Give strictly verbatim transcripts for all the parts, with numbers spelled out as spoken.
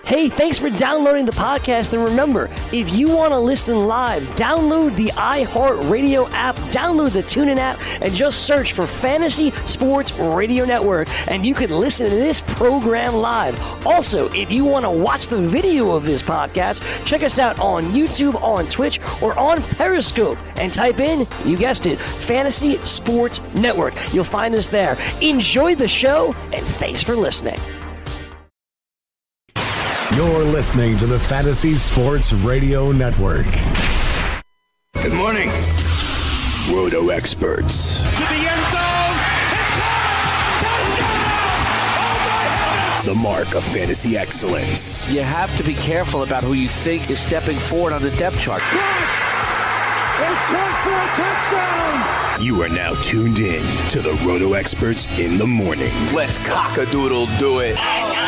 Hey, thanks for downloading the podcast. And remember, if you want to listen live, download the iHeartRadio app, download the TuneIn app, and just search for Fantasy Sports Radio Network, and you can listen to this program live. Also, if you want to watch the video of this podcast, check us out on YouTube, on Twitch, or on Periscope, and type in, you guessed it, Fantasy Sports Network. You'll find us there. Enjoy the show, and thanks for listening. You're listening to the Fantasy Sports Radio Network. Good morning. Roto Experts. To the end zone. It's touchdown! Oh my heavens! The mark of fantasy excellence. You have to be careful about who you think is stepping forward on the depth chart. It's caught for a touchdown! You are now tuned in to the Roto Experts in the morning. Let's cock-a-doodle do it.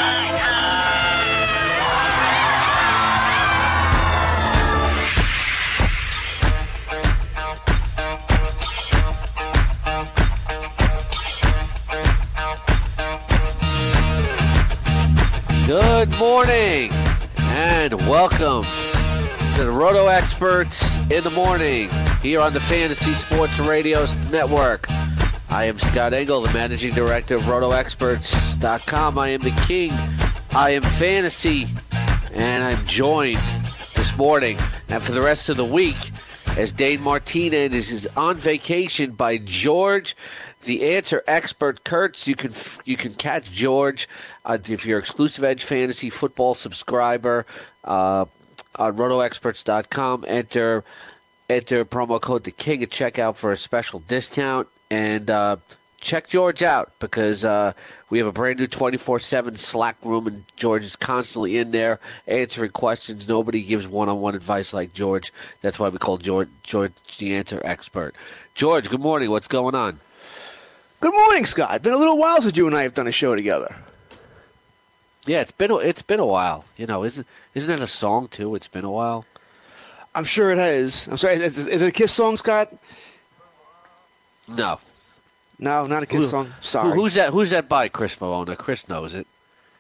Good morning and welcome to the Roto Experts in the morning here on the Fantasy Sports Radio Network. I am Scott Engel, the managing director of Roto Experts dot com. I am the king. I am fantasy, and I'm joined this morning and for the rest of the week as Dane Martinez is on vacation by George, the answer expert Kurtz. You can you can catch George uh, if you're exclusive Edge Fantasy Football subscriber uh, on Roto Experts dot com. Enter enter promo code the King at checkout for a special discount, and uh, check George out because uh, we have a brand new twenty-four seven Slack room, and George is constantly in there answering questions. Nobody gives one-on-one advice like George. That's why we call George George the answer expert. George, good morning. What's going on? Good morning, Scott. It's been a little while since you and I have done a show together. Yeah, it's been a, it's been a while. You know, isn't isn't it a song too? It's been a while. I'm sure it has. I'm sorry. Is, is it a Kiss song, Scott? No, no, not a Kiss Who, song. Sorry. Who, who's that? Who's that by? Chris Verona. Chris knows it.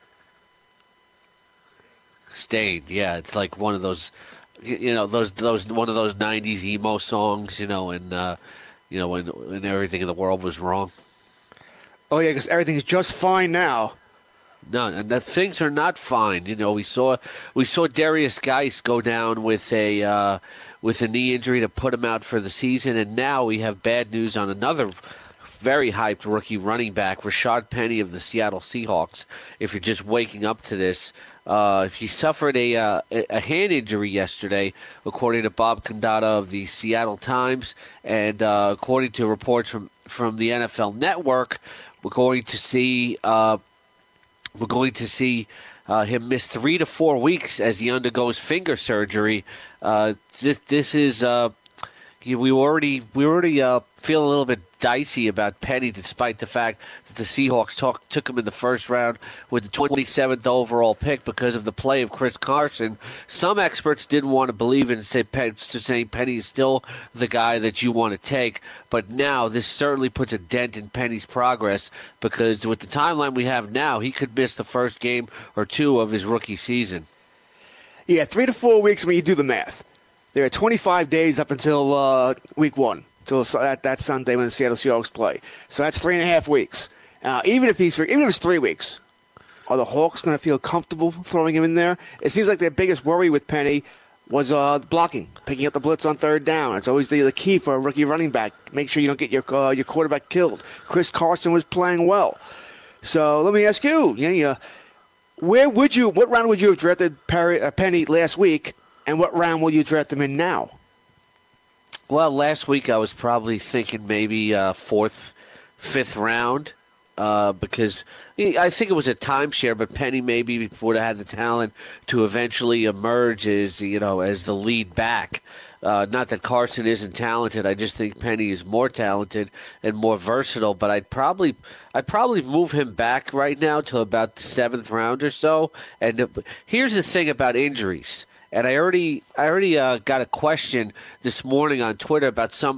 Stained. Yeah, it's like one of those. You know, those those one of those nineties emo songs. You know, and uh, you know when when everything in the world was wrong. Oh, yeah, because everything's just fine now. No, and the things are not fine. You know, we saw we saw Darius Geis go down with a uh, with a knee injury to put him out for the season, and now we have bad news on another very hyped rookie running back, Rashad Penny of the Seattle Seahawks. If you're just waking up to this, uh, he suffered a uh, a hand injury yesterday, according to Bob Condotta of the Seattle Times, and uh, according to reports from from the N F L Network. We're going to see uh, we're going to see uh, him miss three to four weeks as he undergoes finger surgery. Uh, this this is uh, we already we already uh, feel a little bit dicey about Penny, despite the fact that the Seahawks talk, took him in the first round with the twenty-seventh overall pick because of the play of Chris Carson. Some experts didn't want to believe in say, saying Penny is still the guy that you want to take, but now this certainly puts a dent in Penny's progress because with the timeline we have now, he could miss the first game or two of his rookie season. Yeah, three to four weeks when you do the math. There are twenty-five days up until uh, week one. Until that, that Sunday when the Seattle Seahawks play. So that's three and a half weeks. Uh, even if he's even if it's three weeks, are the Hawks going to feel comfortable throwing him in there? It seems like their biggest worry with Penny was uh, blocking, picking up the blitz on third down. It's always the, the key for a rookie running back. Make sure you don't get your uh, your quarterback killed. Chris Carson was playing well. So let me ask you, you, know, you where would you, what round would you have drafted Perry, uh, Penny last week, and what round will you draft him in now? Well, last week I was probably thinking maybe uh, fourth, fifth round uh, because I think it was a timeshare, but Penny maybe would have had the talent to eventually emerge as, you know, as the lead back. Uh, not that Carson isn't talented. I just think Penny is more talented and more versatile. But I'd probably, I'd probably move him back right now to about the seventh round or so. And uh, here's the thing about injuries. And I already, I already uh, got a question this morning on Twitter about somebody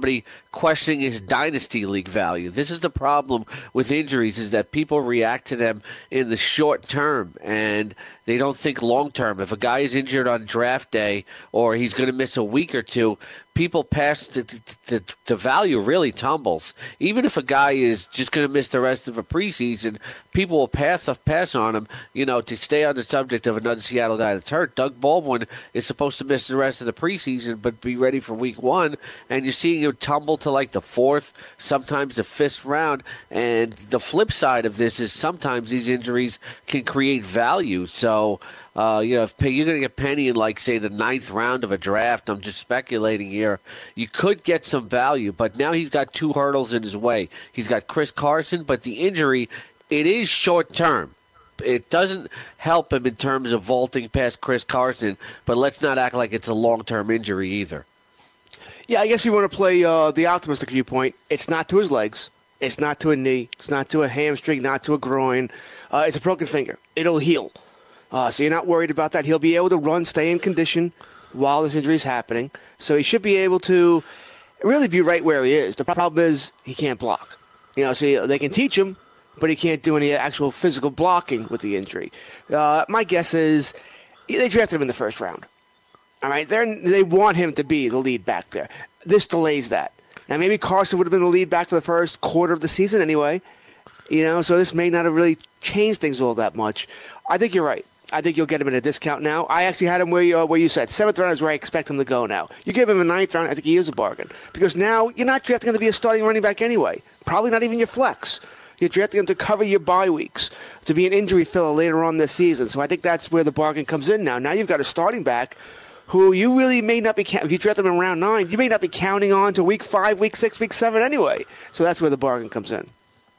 questioning his dynasty league value. This is the problem with injuries, is that people react to them in the short term and they don't think long term. If a guy is injured on draft day or he's going to miss a week or two, people pass the, the, the value really tumbles. Even if a guy is just going to miss the rest of a preseason, people will pass pass on him. You know, to stay on the subject of another Seattle guy that's hurt, Doug Baldwin is supposed to miss the rest of the preseason but be ready for week one, and you're seeing him tumble to like the fourth, sometimes the fifth round. And the flip side of this is sometimes these injuries can create value. So, uh, you know, if you're going to get Penny in, like, say, the ninth round of a draft, I'm just speculating here, you could get some value. But now he's got two hurdles in his way. He's got Chris Carson, but the injury, it is short term. It doesn't help him in terms of vaulting past Chris Carson, but let's not act like it's a long-term injury either. Yeah, I guess you want to play uh, the optimistic viewpoint. It's not to his legs. It's not to a knee. It's not to a hamstring, not to a groin. Uh, it's a broken finger. It'll heal. Uh, so you're not worried about that. He'll be able to run, stay in condition while this injury is happening. So he should be able to really be right where he is. The problem is he can't block. You know, so they can teach him, but he can't do any actual physical blocking with the injury. Uh, my guess is they drafted him in the first round. All right, They're, they want him to be the lead back there. This delays that. Now, maybe Carson would have been the lead back for the first quarter of the season anyway. You know, so this may not have really changed things all that much. I think you're right. I think you'll get him at a discount now. I actually had him where you, uh, where you said. Seventh round is where I expect him to go now. You give him a ninth round, I think he is a bargain. Because now you're not drafting him to be a starting running back anyway. Probably not even your flex. You're drafting him to cover your bye weeks, to be an injury filler later on this season. So I think that's where the bargain comes in now. Now you've got a starting back who you really may not be, if you draft them in round nine, you may not be counting on to week five, week six, week seven anyway. So that's where the bargain comes in.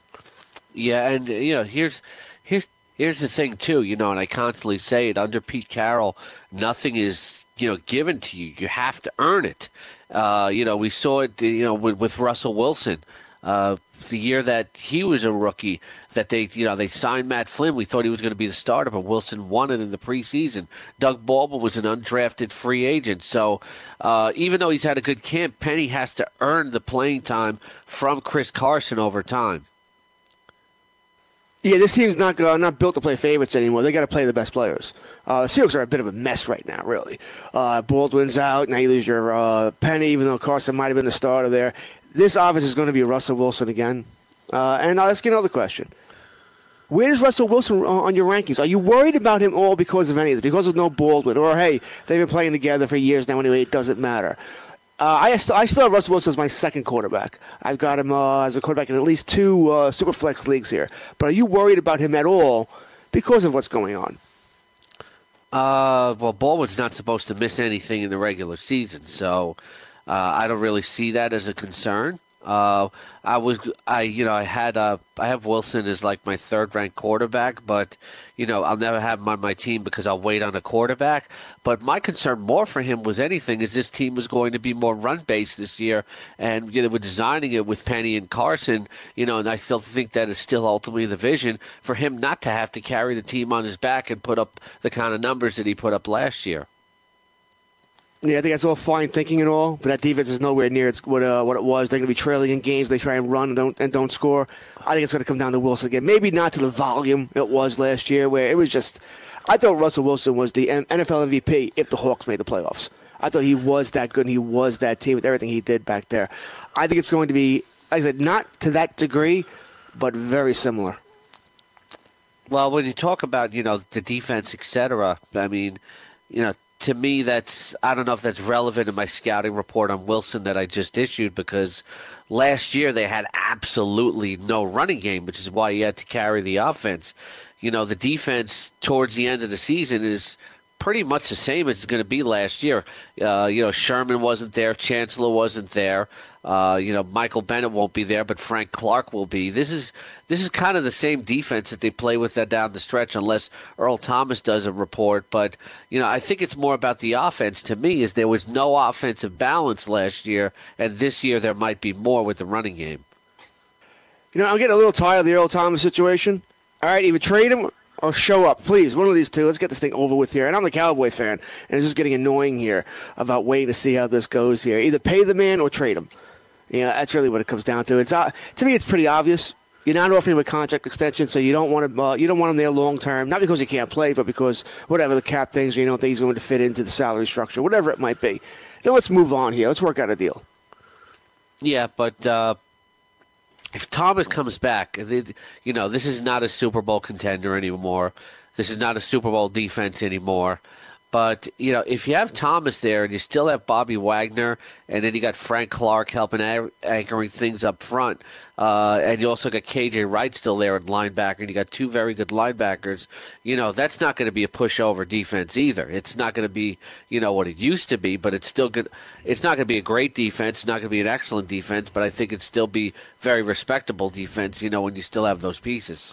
Yeah, and, you know, here's here's here's the thing, too, you know, and I constantly say it, under Pete Carroll, nothing is, you know, given to you. You have to earn it. Uh, you know, we saw it, you know, with, with Russell Wilson. Uh, the year that he was a rookie, that they, you know, they signed Matt Flynn. We thought he was going to be the starter, but Wilson won it in the preseason. Doug Baldwin was an undrafted free agent. So uh, even though he's had a good camp, Penny has to earn the playing time from Chris Carson over time. Yeah, this team's not uh, not built to play favorites anymore. They got to play the best players. Uh, the Seahawks are a bit of a mess right now, really. Uh, Baldwin's out. Now you lose your uh, Penny, even though Carson might have been the starter there. This offense is going to be Russell Wilson again. Uh, and I'll ask you another question. Where is Russell Wilson on your rankings? Are you worried about him all because of any of this? Because of no Baldwin? Or, hey, they've been playing together for years now anyway, it doesn't matter. Uh, I, still, I still have Russell Wilson as my second quarterback. I've got him uh, as a quarterback in at least two uh, Superflex leagues here. But are you worried about him at all because of what's going on? Uh, well, Baldwin's not supposed to miss anything in the regular season, so uh, I don't really see that as a concern. Uh, I was, I, you know, I had, uh, I have Wilson as like my third ranked quarterback, but, you know, I'll never have him on my team because I'll wait on a quarterback. But my concern more for him was anything is this team was going to be more run based this year. And, you know, we're designing it with Penny and Carson, you know, and I still think that is still ultimately the vision for him not to have to carry the team on his back and put up the kind of numbers that he put up last year. Yeah, I think that's all fine thinking and all, but that defense is nowhere near it's what uh, what it was. They're going to be trailing in games. They try and run and don't and don't score. I think it's going to come down to Wilson again. Maybe not to the volume it was last year, where it was just. I thought Russell Wilson was the N F L M V P if the Hawks made the playoffs. I thought he was that good and he was that team with everything he did back there. I think it's going to be, like I said, not to that degree, but very similar. Well, when you talk about, you know, the defense, et cetera, I mean, you know, to me, that's, I don't know if that's relevant in my scouting report on Wilson that I just issued, because last year they had absolutely no running game, which is why he had to carry the offense. You know, the defense towards the end of the season is pretty much the same as it's going to be last year. Uh, you know, Sherman wasn't there. Chancellor wasn't there. Uh, you know, Michael Bennett won't be there, but Frank Clark will be. This is this is kind of the same defense that they play with that down the stretch, unless Earl Thomas does a report. But, you know, I think it's more about the offense to me, is there was no offensive balance last year, and this year there might be more with the running game. You know, I'm getting a little tired of the Earl Thomas situation. All right, either trade him or show up. Please, one of these two. Let's get this thing over with here. And I'm a Cowboy fan, and it's just getting annoying here about waiting to see how this goes here. Either pay the man or trade him. You know, that's really what it comes down to. It's uh, to me, it's pretty obvious. You're not offering him a contract extension, so you don't want him. Uh, you don't want him there long term. Not because he can't play, but because whatever the cap things, you don't think he's going to fit into the salary structure, whatever it might be. So let's move on here. Let's work out a deal. Yeah, but uh, if Thomas comes back, you know, this is not a Super Bowl contender anymore. This is not a Super Bowl defense anymore. But, you know, if you have Thomas there and you still have Bobby Wagner and then you got Frank Clark helping a- anchoring things up front, uh, and you also got K J Wright still there at linebacker, and you got two very good linebackers, you know, that's not going to be a pushover defense either. It's not going to be, you know, what it used to be, but it's still good. It's not going to be a great defense. It's not going to be an excellent defense, but I think it'd still be very respectable defense, you know, when you still have those pieces.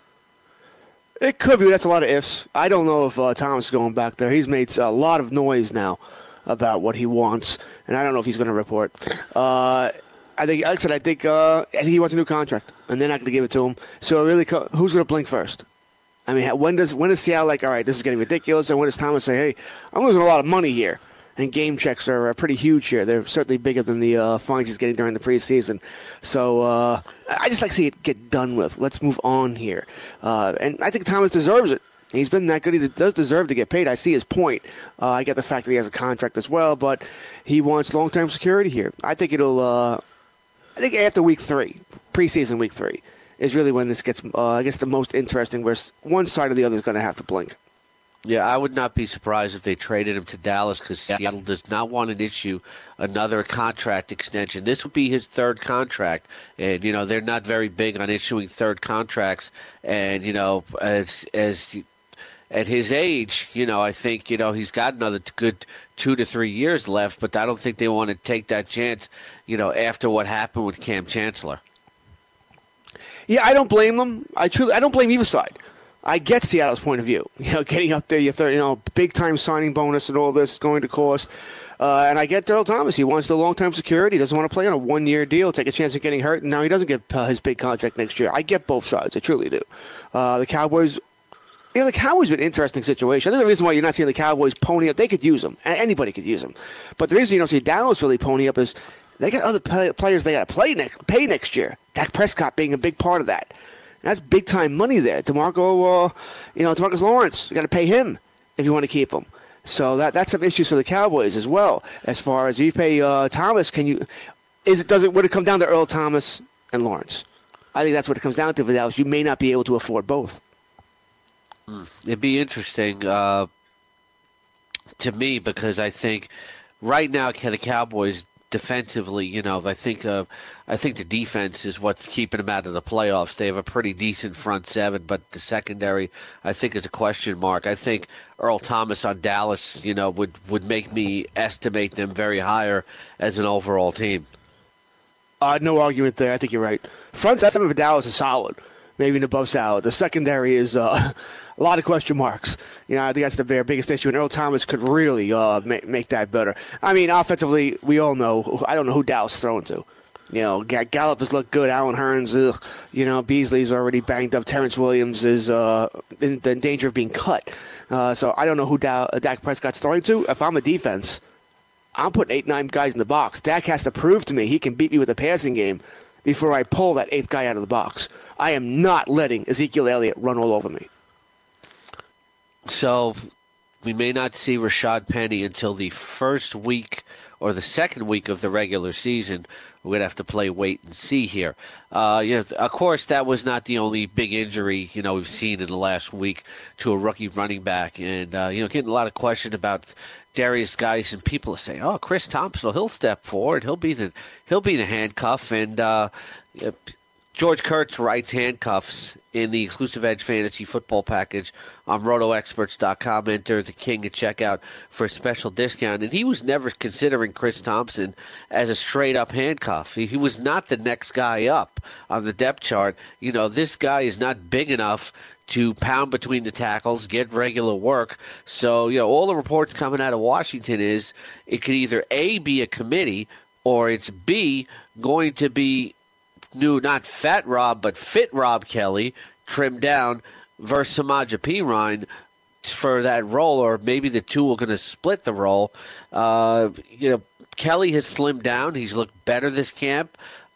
It could be. That's a lot of ifs. I don't know if uh, Thomas is going back there. He's made a lot of noise now about what he wants, and I don't know if he's going to report. Uh, I think, like I said, I think, uh, I think he wants a new contract, and they're not going to give it to him. So really, who's going to blink first? I mean, when does when is Seattle like, all right, this is getting ridiculous, and when does Thomas say, hey, I'm losing a lot of money here? And game checks are uh, pretty huge here. They're certainly bigger than the uh, fines he's getting during the preseason. So uh, I just like to see it get done with. Let's move on here. Uh, and I think Thomas deserves it. He's been that good. He does deserve to get paid. I see his point. Uh, I get the fact that he has a contract as well, but he wants long-term security here. I think it'll uh, – I think after week three, preseason week three, is really when this gets, uh, I guess, the most interesting, where one side or the other is going to have to blink. Yeah, I would not be surprised if they traded him to Dallas because Seattle does not want to issue another contract extension. This would be his third contract, and, you know, they're not very big on issuing third contracts. And, you know, as as at his age, you know, I think, you know, he's got another good two to three years left, but I don't think they want to take that chance, you know, after what happened with Cam Chancellor. Yeah, I don't blame them. I truly, I don't blame either side. I get Seattle's point of view. You know, getting up there, you third, you know, big time signing bonus and all this is going to cost. Uh, and I get Earl Thomas. He wants the long term security. He doesn't want to play on a one year deal, take a chance of getting hurt, and now he doesn't get uh, his big contract next year. I get both sides. I truly do. Uh, the Cowboys. You know, the Cowboys are an interesting situation. I think the reason why you're not seeing the Cowboys pony up, they could use them. Anybody could use them. But the reason you don't see Dallas really pony up is they got other play- players they got to play next, pay next year. Dak Prescott being a big part of that. That's big time money there. DeMarco, uh, you know, DeMarcus Lawrence, you got to pay him if you want to keep him. So that that's some issues for the Cowboys as well. As far as you pay uh, Thomas, can you? Is it does it would it come down to Earl Thomas and Lawrence? I think that's what it comes down to for Dallas. You may not be able to afford both. It'd be interesting uh, to me because I think right now the Cowboys defensively, you know, I think uh, I think the defense is what's keeping them out of the playoffs. They have a pretty decent front seven, but the secondary, I think, is a question mark. I think Earl Thomas on Dallas, you know, would, would make me estimate them very higher as an overall team. Uh, no argument there. I think you're right. Front seven for Dallas is solid, maybe an above solid. The secondary is uh, a lot of question marks. You know, I think that's the their biggest issue, and Earl Thomas could really uh, make, make that better. I mean, offensively, we all know. I don't know who Dallas is throwing to. You know, Gallup has looked good. Allen Hurns, ugh. You know, Beasley's already banged up. Terrence Williams is uh, in, in danger of being cut. Uh, so I don't know who da- Dak Prescott's throwing to. If I'm a defense, I'm putting eight, nine guys in the box. Dak has to prove to me he can beat me with a passing game before I pull that eighth guy out of the box. I am not letting Ezekiel Elliott run all over me. So we may not see Rashad Penny until the first week or the second week of the regular season. We're going to have to play wait and see here. Uh, you know, of course, that was not the only big injury, you know, we've seen in the last week to a rookie running back. And, uh, you know, getting a lot of question about Darius Guice, and people are saying, oh, Chris Thompson, he'll step forward. He'll be the he'll be the handcuff. And uh, George Kurtz writes handcuffs in the exclusive Edge Fantasy Football Package on roto experts dot com. Enter the King at checkout for a special discount. And he was never considering Chris Thompson as a straight-up handcuff. He, he was not the next guy up on the depth chart. You know, this guy is not big enough to pound between the tackles, get regular work. So, you know, all the reports coming out of Washington is it could either A, be a committee, or it's B, going to be new, not Fat Rob, but Fit Rob Kelly, trimmed down, versus Samaje Perine for that role, or maybe the two are going to split the role. Uh, you know, Kelly has slimmed down. He's looked better this camp.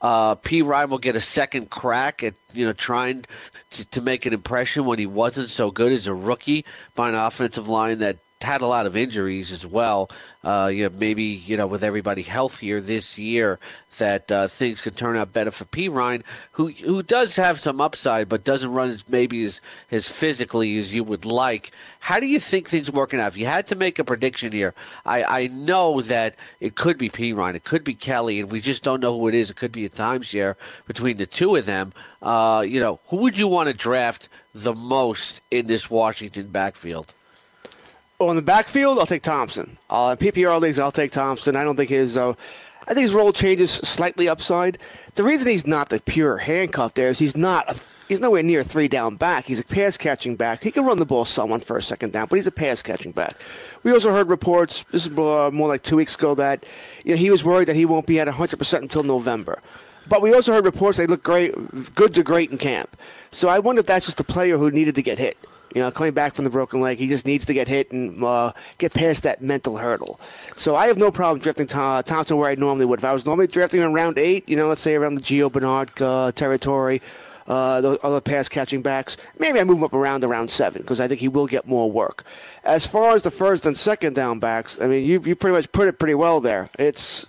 uh, Perine will get a second crack at you know trying to, to make an impression when he wasn't so good as a rookie by an offensive line that had a lot of injuries as well. Uh, you know, maybe you know with everybody healthier this year, that uh, things could turn out better for Perine, who who does have some upside, but doesn't run as maybe as as physically as you would like. How do you think things are working out? If you had to make a prediction here, I, I know that it could be Perine, it could be Kelly, and we just don't know who it is. It could be a timeshare between the two of them. Uh, you know, who would you want to draft the most in this Washington backfield? Well, in the backfield, I'll take Thompson. Uh, in P P R leagues, I'll take Thompson. I don't think his uh, I think his role changes slightly upside. The reason he's not the pure handcuff there is he's not a, he's nowhere near a three-down back. He's a pass-catching back. He can run the ball someone for a second down, but he's a pass-catching back. We also heard reports, this is uh, more like two weeks ago, that you know he was worried that he won't be at one hundred percent until November. But we also heard reports they look great, good to great in camp. So I wonder if that's just a player who needed to get hit. You know, coming back from the broken leg, he just needs to get hit and uh, get past that mental hurdle. So I have no problem drafting Tom, Thompson where I normally would. If I was normally drafting in round eight, you know, let's say around the Gio Bernard uh, territory, uh, those other pass-catching backs, maybe I move him up around to round seven because I think he will get more work. As far as the first and second down backs, I mean, you you pretty much put it pretty well there. It's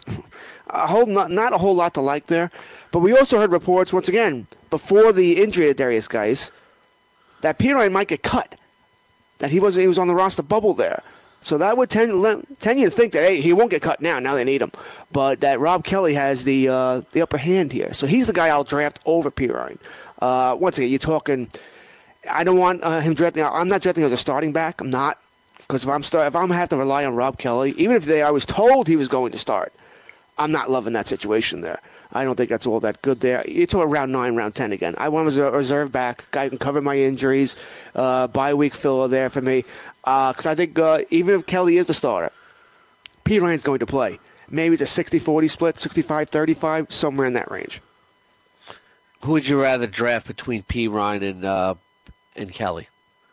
a whole not, not a whole lot to like there. But we also heard reports, once again, before the injury to Darius Geis, that Perine might get cut, that he was he was on the roster bubble there. So that would tend, tend you to think that, hey, he won't get cut now. Now they need him. But that Rob Kelly has the uh, the upper hand here. So he's the guy I'll draft over Perine. Uh, once again, you're talking, I don't want uh, him drafting. I'm not drafting as a starting back. I'm not. Because if I'm start, if I'm going to have to rely on Rob Kelly, even if they, I was told he was going to start, I'm not loving that situation there. I don't think that's all that good there. You're talking round nine, round ten again. I want him as a reserve back, guy who can cover my injuries, uh, bye-week filler there for me. Because uh, I think uh, even if Kelly is the starter, Perine's going to play. Maybe it's a sixty forty split, sixty-five thirty-five, somewhere in that range. Who would you rather draft between Perine and uh, and Kelly?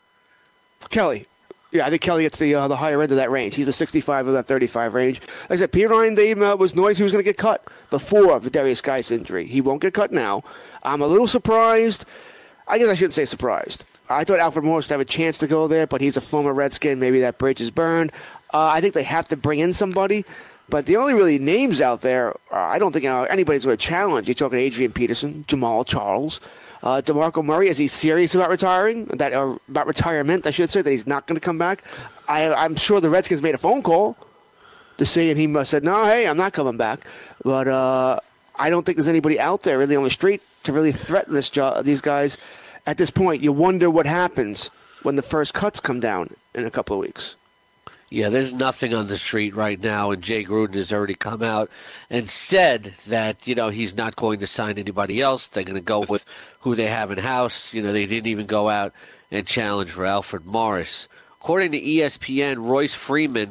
Kelly. Yeah, I think Kelly gets the uh, the higher end of that range. He's a sixty-five of that thirty-five range. Like I said, Perine, they uh, was noise he was going to get cut before the Darius Geis injury. He won't get cut now. I'm a little surprised. I guess I shouldn't say surprised. I thought Alfred Morris would have a chance to go there, but he's a former Redskin. Maybe that bridge is burned. Uh, I think they have to bring in somebody. But the only really names out there, uh, I don't think uh, anybody's going to challenge. You're talking Adrian Peterson, Jamal Charles. Uh, DeMarco Murray, is he serious about retiring? That uh, about retirement, I should say, that he's not going to come back? I, I'm sure the Redskins made a phone call to see, and he must have said, no, hey, I'm not coming back. But uh, I don't think there's anybody out there really on the street to really threaten this jo- these guys at this point. You wonder what happens when the first cuts come down in a couple of weeks. Yeah, there's nothing on the street right now, and Jay Gruden has already come out and said that, you know, he's not going to sign anybody else. They're going to go with who they have in-house. You know, they didn't even go out and challenge for Alfred Morris. According to E S P N, Royce Freeman,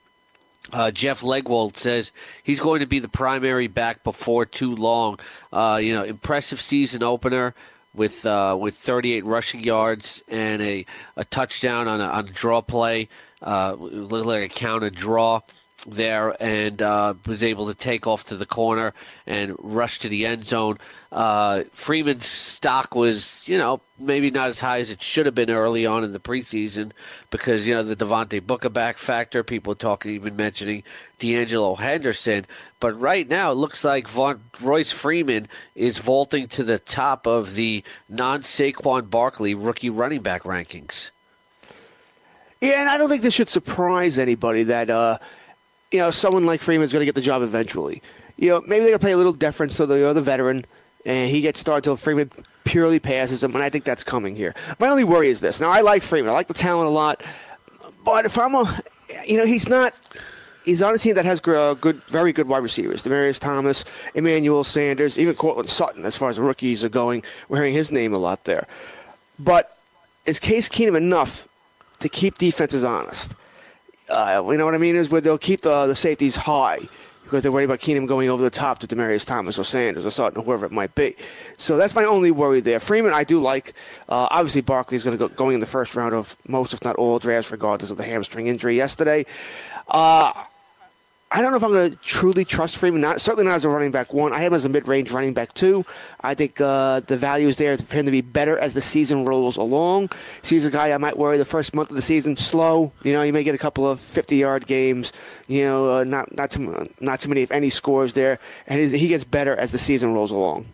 uh, Jeff Legwold says he's going to be the primary back before too long. Uh, you know, impressive season opener with uh, with thirty-eight rushing yards and a, a touchdown on a, on a draw play. Uh, looked like a counter draw there, and uh, was able to take off to the corner and rush to the end zone. Uh, Freeman's stock was, you know, maybe not as high as it should have been early on in the preseason because, you know, the Devontae Booker back factor, people talking, even mentioning D'Angelo Henderson. But right now, it looks like Von, Royce Freeman is vaulting to the top of the non-Saquon Barkley rookie running back rankings. Yeah, and I don't think this should surprise anybody that, uh, you know, someone like Freeman's going to get the job eventually. You know, maybe they're going to pay a little deference to the, uh, the veteran, and he gets started until Freeman purely passes him, and I think that's coming here. My only worry is this. Now, I like Freeman. I like the talent a lot, but if I'm a, you know, he's not, he's on a team that has good, very good wide receivers. Demaryius Thomas, Emmanuel Sanders, even Cortland Sutton, as far as the rookies are going. We're hearing his name a lot there. But is Case Keenum enough to keep defenses honest? Uh, you know what I mean? Is where they'll keep the, the safeties high because they're worried about Keenum going over the top to Demaryius Thomas or Sanders or Sutton or whoever it might be. So that's my only worry there. Freeman, I do like. Uh, obviously, Barkley's going to go going in the first round of most, if not all, drafts, regardless of the hamstring injury yesterday. Uh, I don't know if I'm going to truly trust Freeman. Not certainly not as a running back one. I have him as a mid-range running back two. I think uh, the value is there for him to be better as the season rolls along. He's a guy I might worry the first month of the season slow. You know, you may get a couple of fifty-yard games. You know, uh, not not too not too many if any scores there, and he gets better as the season rolls along.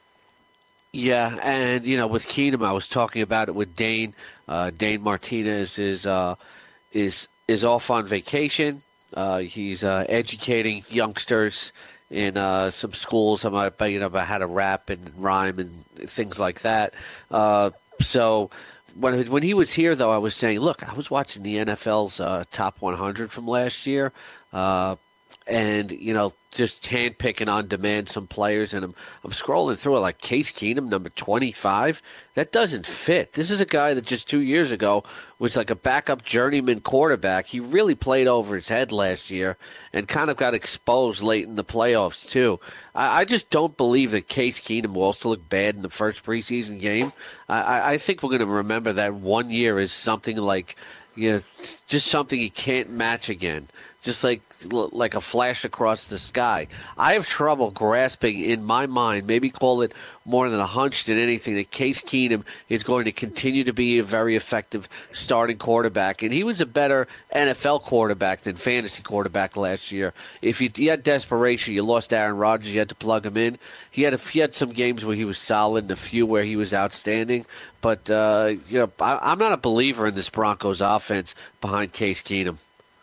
Yeah, and you know, with Keenum, I was talking about it with Dane. Uh, Dane Martinez is uh, is is off on vacation. Uh, he's uh, educating youngsters in uh, some schools about, you know, about how to rap and rhyme and things like that. Uh, so when when he was here, though, I was saying, look, I was watching the N F L's uh, top one hundred from last year, uh, and you know, just handpicking on demand some players, and I'm I'm scrolling through it like Case Keenum, number twenty-five. That doesn't fit. This is a guy that just two years ago was like a backup journeyman quarterback. He really played over his head last year and kind of got exposed late in the playoffs too. I, I just don't believe that Case Keenum will also look bad in the first preseason game. I, I think we're going to remember that one year is something like, you know, just something you can't match again. Just like like a flash across the sky. I have trouble grasping in my mind, maybe call it more than a hunch than anything, that Case Keenum is going to continue to be a very effective starting quarterback. And he was a better N F L quarterback than fantasy quarterback last year. If you, you had desperation, you lost Aaron Rodgers, you had to plug him in. He had, a, he had some games where he was solid and a few where he was outstanding. But uh, you know, I, I'm not a believer in this Broncos offense behind Case Keenum.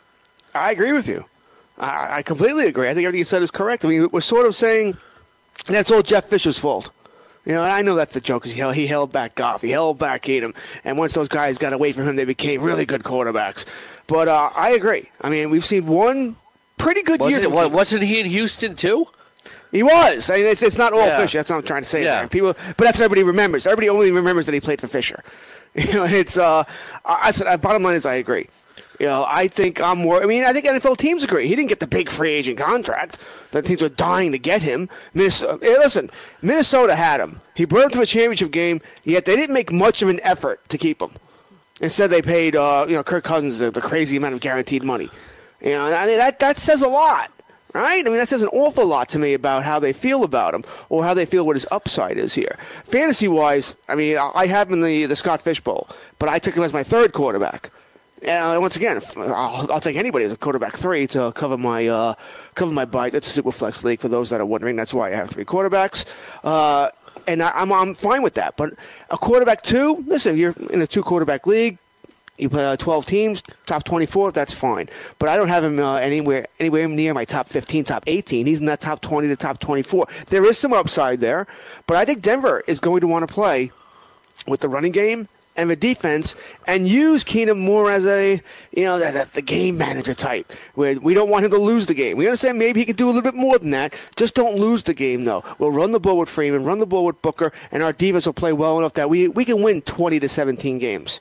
I agree with you. I, I completely agree. I think everything you said is correct. I mean, we're sort of saying that's all Jeff Fisher's fault. You know, and I know that's a joke because he held, he held back Goff. He held back Keenum. And once those guys got away from him, they became really good quarterbacks. But uh, I agree. I mean, we've seen one pretty good wasn't year. It, what, wasn't he in Houston, too? He was. I mean, it's, it's not all yeah. Fisher. That's what I'm trying to say. Yeah. There. People, but that's what everybody remembers. Everybody only remembers that he played for Fisher. You know, it's. Uh, I said, bottom line is I agree. You know, I think I'm more. I mean, I think N F L teams agree. He didn't get the big free agent contract. The teams were dying to get him. Minnesota, hey, listen, Minnesota had him. He brought him to a championship game, yet they didn't make much of an effort to keep him. Instead, they paid uh, you know Kirk Cousins the, the crazy amount of guaranteed money. You know, I mean, that that says a lot, right? I mean, that says an awful lot to me about how they feel about him or how they feel what his upside is here. Fantasy-wise, I mean, I have him in the the Scott Fish Bowl, but I took him as my third quarterback. And once again, I'll, I'll take anybody as a quarterback three to cover my uh, cover my bite. It's a super flex league for those that are wondering. That's why I have three quarterbacks, uh, and I, I'm I'm fine with that. But a quarterback two, listen, you're in a two quarterback league. You play uh, twelve teams, top twenty-four. That's fine. But I don't have him uh, anywhere anywhere near my top fifteen, top eighteen. He's in that top twenty to top twenty-four. There is some upside there, but I think Denver is going to want to play with the running game and the defense, and use Keenum more as a, you know, the, the game manager type, where we don't want him to lose the game. We understand maybe he can do a little bit more than that. Just don't lose the game, though. We'll run the ball with Freeman, run the ball with Booker, and our defense will play well enough that we we can win twenty to seventeen games.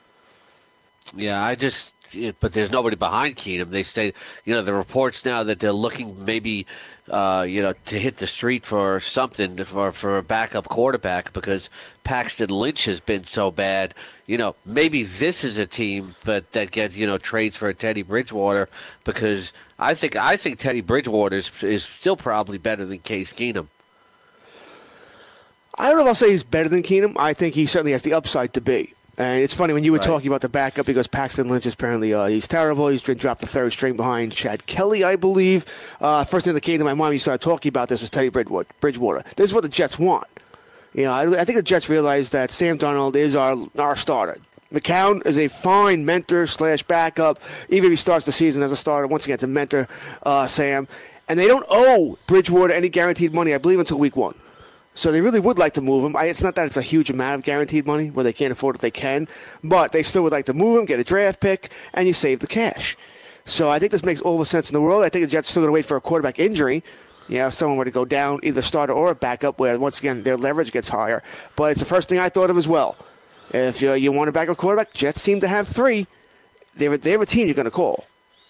Yeah, I just, but there's nobody behind Keenum. They say, you know, the reports now that they're looking maybe, uh, you know, to hit the street for something for for a backup quarterback because Paxton Lynch has been so bad. You know, maybe this is a team, but that gets, you know, trades for a Teddy Bridgewater because I think I think Teddy Bridgewater is, is still probably better than Case Keenum. I don't know if I'll say he's better than Keenum. I think he certainly has the upside to be. And it's funny when you were right. talking about the backup because Paxton Lynch is apparently uh, he's terrible. He's dropped the third string behind Chad Kelly, I believe. Uh, first thing that came to my mind, you started talking about this was Teddy Bridgewater. This is what the Jets want. You know, I, I think the Jets realize that Sam Darnold is our our starter. McCown is a fine mentor slash backup. Even if he starts the season as a starter, once again, to mentor uh, Sam. And they don't owe Bridgewater any guaranteed money, I believe, until week one. So they really would like to move him. I, it's not that it's a huge amount of guaranteed money where they can't afford it, they can. But they still would like to move him, get a draft pick, and you save the cash. So I think this makes all the sense in the world. I think the Jets are still going to wait for a quarterback injury. You know, if someone were to go down, either starter or a backup, where, once again, their leverage gets higher. But it's the first thing I thought of as well. If you, you want a backup quarterback, Jets seem to have three. They're, they're a team you're going to call.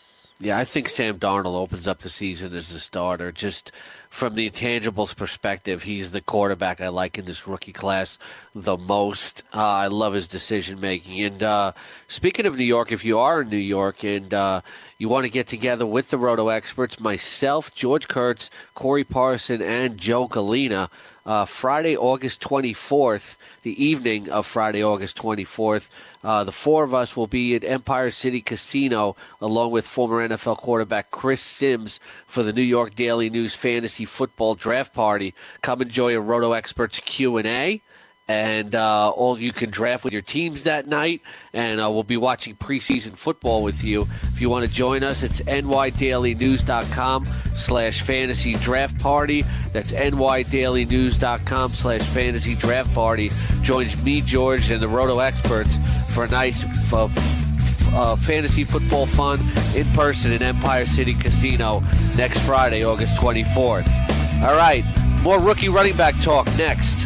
Yeah, I think Sam Darnold opens up the season as a starter. Just from the intangibles perspective, he's the quarterback I like in this rookie class the most. Uh, I love his decision-making. And uh, speaking of New York, if you are in New York and uh, you want to get together with the Roto experts, myself, George Kurtz, Corey Parson, and Joe Galena, Uh, Friday, August twenty-fourth, the evening of Friday, August twenty-fourth. Uh, the four of us will be at Empire City Casino along with former N F L quarterback Chris Sims for the New York Daily News Fantasy Football Draft Party. Come enjoy a Roto Experts Q and A. And uh, all you can draft with your teams that night. And uh, we'll be watching preseason football with you. If you want to join us, it's nydailynews.com slash fantasy draft party. That's nydailynews.com slash fantasy draft party. Joins me, George, and the Roto experts for a nice uh, uh, fantasy football fun in person in Empire City Casino next Friday, August twenty-fourth. All right, more rookie running back talk next.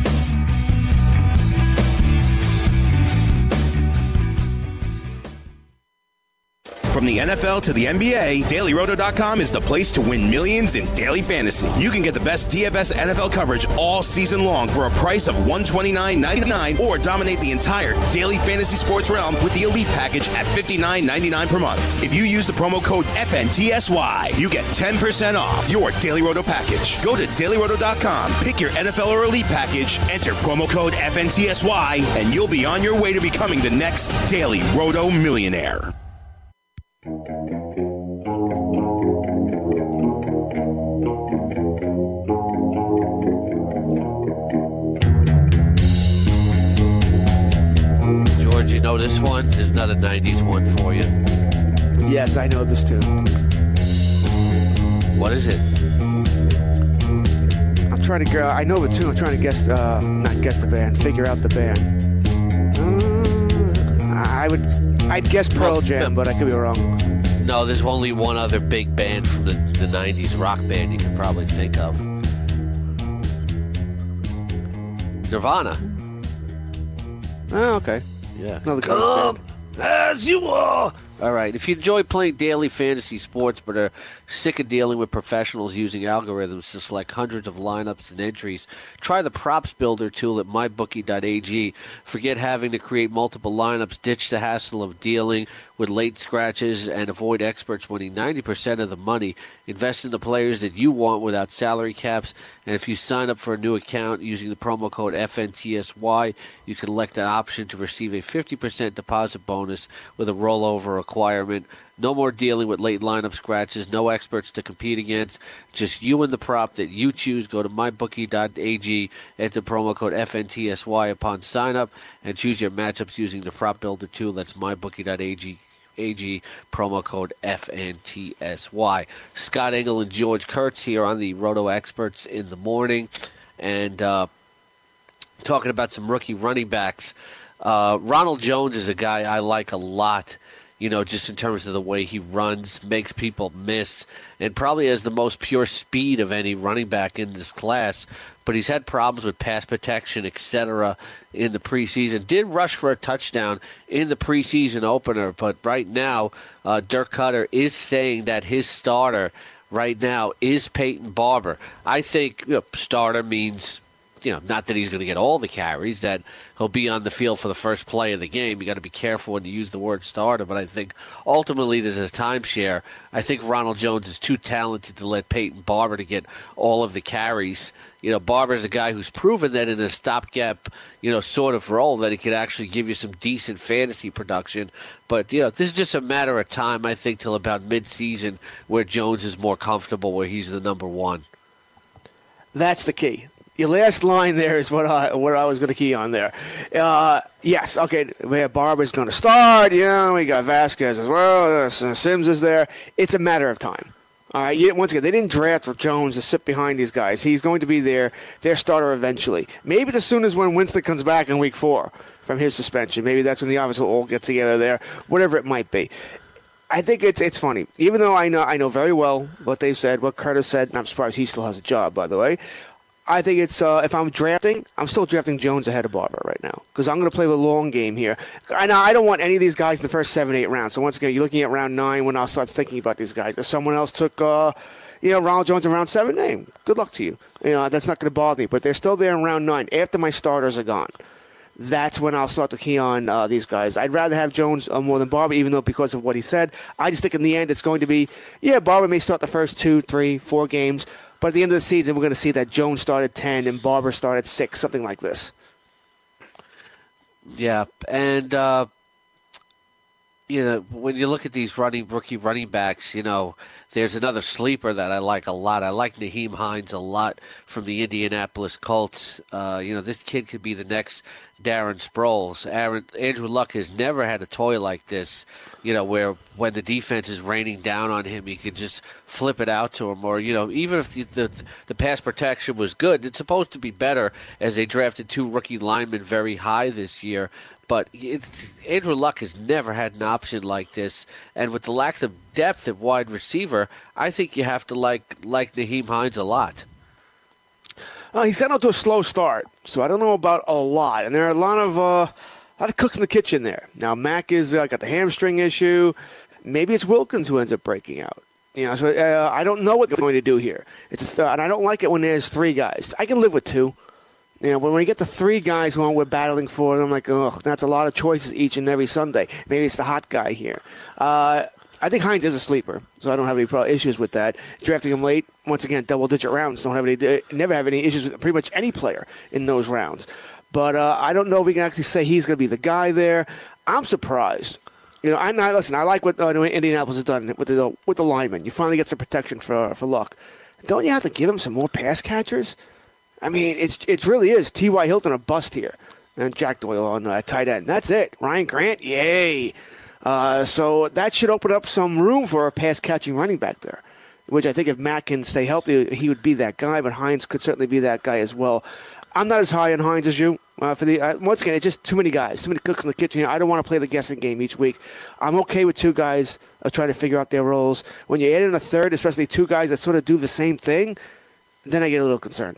From the N F L to the N B A, Daily Roto dot com is the place to win millions in daily fantasy. You can get the best D F S N F L coverage all season long for a price of one hundred twenty-nine ninety-nine, or dominate the entire daily fantasy sports realm with the Elite package at fifty-nine ninety-nine per month. If you use the promo code F N T S Y, you get ten percent off your Daily Roto package. Go to Daily Roto dot com, pick your N F L or Elite package, enter promo code F N T S Y, and you'll be on your way to becoming the next Daily Roto millionaire. George, you know this one? There's not a nineties one for you. Yes, I know this tune. What is it? I'm trying to. I know the tune. I'm trying to guess. Uh, not guess the band. Figure out the band. Uh, I would. I'd guess Pearl Jam, but I could be wrong. No, there's only one other big band from the, the nineties, rock band you can probably think of. Nirvana. Oh, okay. Yeah. Another Come band. as you are. All right. If you enjoy playing daily fantasy sports but are sick of dealing with professionals using algorithms to select hundreds of lineups and entries, try the Props Builder tool at my bookie dot a g. Forget having to create multiple lineups, ditch the hassle of dealing with late scratches, and avoid experts winning ninety percent of the money. Invest in the players that you want without salary caps. And if you sign up for a new account using the promo code F N T S Y, you can elect an option to receive a fifty percent deposit bonus with a rollover requirement. No more dealing with late lineup scratches, no experts to compete against, just you and the prop that you choose. Go to my bookie dot a g, enter promo code F N T S Y upon sign up, and choose your matchups using the Prop Builder tool. That's my bookie dot a g. A G, promo code F N T S Y. Scott Engel and George Kurtz here on the Roto Experts in the morning, and uh, talking about some rookie running backs. Uh, Ronald Jones is a guy I like a lot, you know, just in terms of the way he runs, makes people miss, and probably has the most pure speed of any running back in this class. But he's had problems with pass protection, et cetera, in the preseason. Did rush for a touchdown in the preseason opener, but right now, uh, Dirk Cutter is saying that his starter right now is Peyton Barber. I think you know, starter means, you know, not that he's going to get all the carries, that he'll be on the field for the first play of the game. You got to be careful when you use the word starter, but I think ultimately there's a timeshare. I think Ronald Jones is too talented to let Peyton Barber to get all of the carries. You know, Barber's a guy who's proven that in a stopgap, you know, sort of role that he could actually give you some decent fantasy production. But, you know, this is just a matter of time, I think, till about midseason where Jones is more comfortable, where he's the number one. That's the key. Your last line there is what I what I was going to key on there. Uh, yes, okay, we have Barber's going to start. You know, we got Vasquez as well. Sims is there. It's a matter of time. All right. You, once again, they didn't draft for Jones to sit behind these guys. He's going to be their their starter eventually. Maybe as soon as when Winston comes back in week four from his suspension. Maybe that's when the offense will all get together there. Whatever it might be. I think it's it's funny. Even though I know I know very well what they've said, what Curtis said, and I'm surprised he still has a job, by the way. I think it's uh, if I'm drafting, I'm still drafting Jones ahead of Barber right now because I'm going to play the long game here. I know I don't want any of these guys in the first seven, eight rounds. So once again, you're looking at round nine when I'll start thinking about these guys. If someone else took, uh, you know, Ronald Jones in round seven, hey, good luck to you. You know, that's not going to bother me. But they're still there in round nine after my starters are gone. That's when I'll start to key on uh, these guys. I'd rather have Jones uh, more than Barber, even though because of what he said. I just think in the end it's going to be, yeah, Barber may start the first two, three, four games. But at the end of the season, we're going to see that Jones started ten and Barber started six, something like this. Yeah, and uh, you know when you look at these running rookie running backs, you know there's another sleeper that I like a lot. I like Nyheim Hines a lot from the Indianapolis Colts. Uh, you know this kid could be the next Darren Sproles. Aaron, Andrew Luck has never had a toy like this, you know, where when the defense is raining down on him, he could just flip it out to him. Or, you know, even if the, the, the pass protection was good, it's supposed to be better as they drafted two rookie linemen very high this year. But it's, Andrew Luck has never had an option like this. And with the lack of depth at wide receiver, I think you have to like, like Nyheim Hines a lot. Uh, he's gotten out to a slow start, so I don't know about a lot. And there are a lot of uh, a lot of cooks in the kitchen there. Now, Mack has uh, got the hamstring issue. Maybe it's Wilkins who ends up breaking out. You know, so uh, I don't know what they're going to do here. It's a th- and I don't like it when there's three guys. I can live with two. You know, when we get the three guys who we're battling for, I'm like, oh, that's a lot of choices each and every Sunday. Maybe it's the hot guy here. Uh, I think Hines is a sleeper, so I don't have any pro- issues with that. Drafting him late, once again, double-digit rounds. Don't have any, never have any issues with pretty much any player in those rounds. But uh, I don't know if we can actually say he's going to be the guy there. I'm surprised. You know, I, I listen. I like what uh, Indianapolis has done with the with the linemen. You finally get some protection for for Luck. Don't you have to give him some more pass catchers? I mean, it's it really is T Y. Hilton a bust here, and Jack Doyle on uh, tight end. That's it. Ryan Grant, yay. Uh, so that should open up some room for a pass-catching running back there, which I think if Matt can stay healthy, he would be that guy, but Hines could certainly be that guy as well. I'm not as high on Hines as you. Uh, for the uh, once again, it's just too many guys, too many cooks in the kitchen. I don't want to play the guessing game each week. I'm okay with two guys uh, trying to figure out their roles. When you add in a third, especially two guys that sort of do the same thing, then I get a little concerned.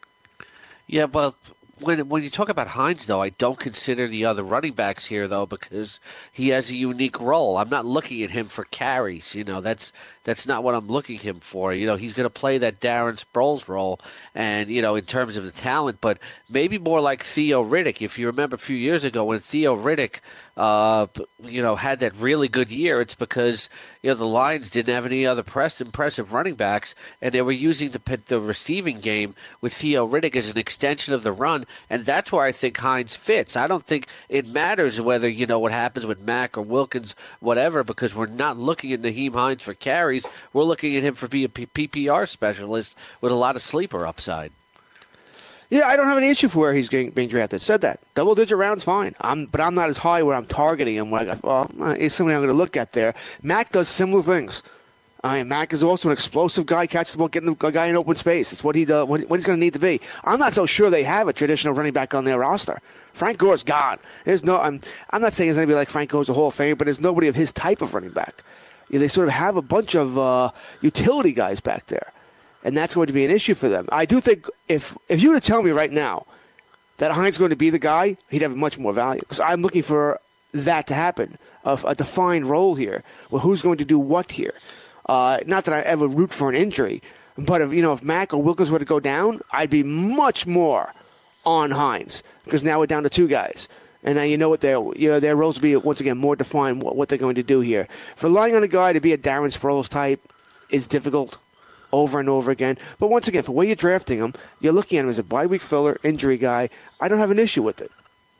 Yeah, well, when when you talk about Hines, though, I don't consider the other running backs here, though, because he has a unique role. I'm not looking at him for carries. You know, that's that's not what I'm looking at him for. You know, he's going to play that Darren Sproles role, and, you know, in terms of the talent, but maybe more like Theo Riddick. If you remember a few years ago when Theo Riddick, uh, you know, had that really good year, it's because, you know, the Lions didn't have any other press, impressive running backs, and they were using the, the receiving game with Theo Riddick as an extension of the run, and that's where I think Hines fits. I don't think it matters whether, you know, what happens with Mack or Wilkins, whatever, because we're not looking at Nyheim Hines for carries. We're looking at him for being a P P R specialist with a lot of sleeper upside. Yeah, I don't have any issue for where he's getting, being drafted. Said that. Double-digit rounds, fine. I'm, but I'm not as high where I'm targeting him. Where I go, well, it's something I'm going to look at there. Mack does similar things. I mean, Mack is also an explosive guy, catches the ball, getting the guy in open space. It's what, he does, what he's going to need to be. I'm not so sure they have a traditional running back on their roster. Frank Gore's gone. There's no. I'm, I'm not saying there's anybody like Frank Gore's a Hall of Fame, but there's nobody of his type of running back. Yeah, they sort of have a bunch of uh, utility guys back there. And that's going to be an issue for them. I do think if if you were to tell me right now that Hines is going to be the guy, he'd have much more value. Because I'm looking for that to happen, of a defined role here. Well, who's going to do what here? Uh, not that I ever root for an injury, but if you know if Mack or Wilkins were to go down, I'd be much more on Hines because now we're down to two guys. And now you know what their you know their roles will be once again more defined. What, what they're going to do here. For relying on a guy to be a Darren Sproles type is difficult. Over and over again. But once again, for where you're drafting him, you're looking at him as a bye-week filler, injury guy. I don't have an issue with it.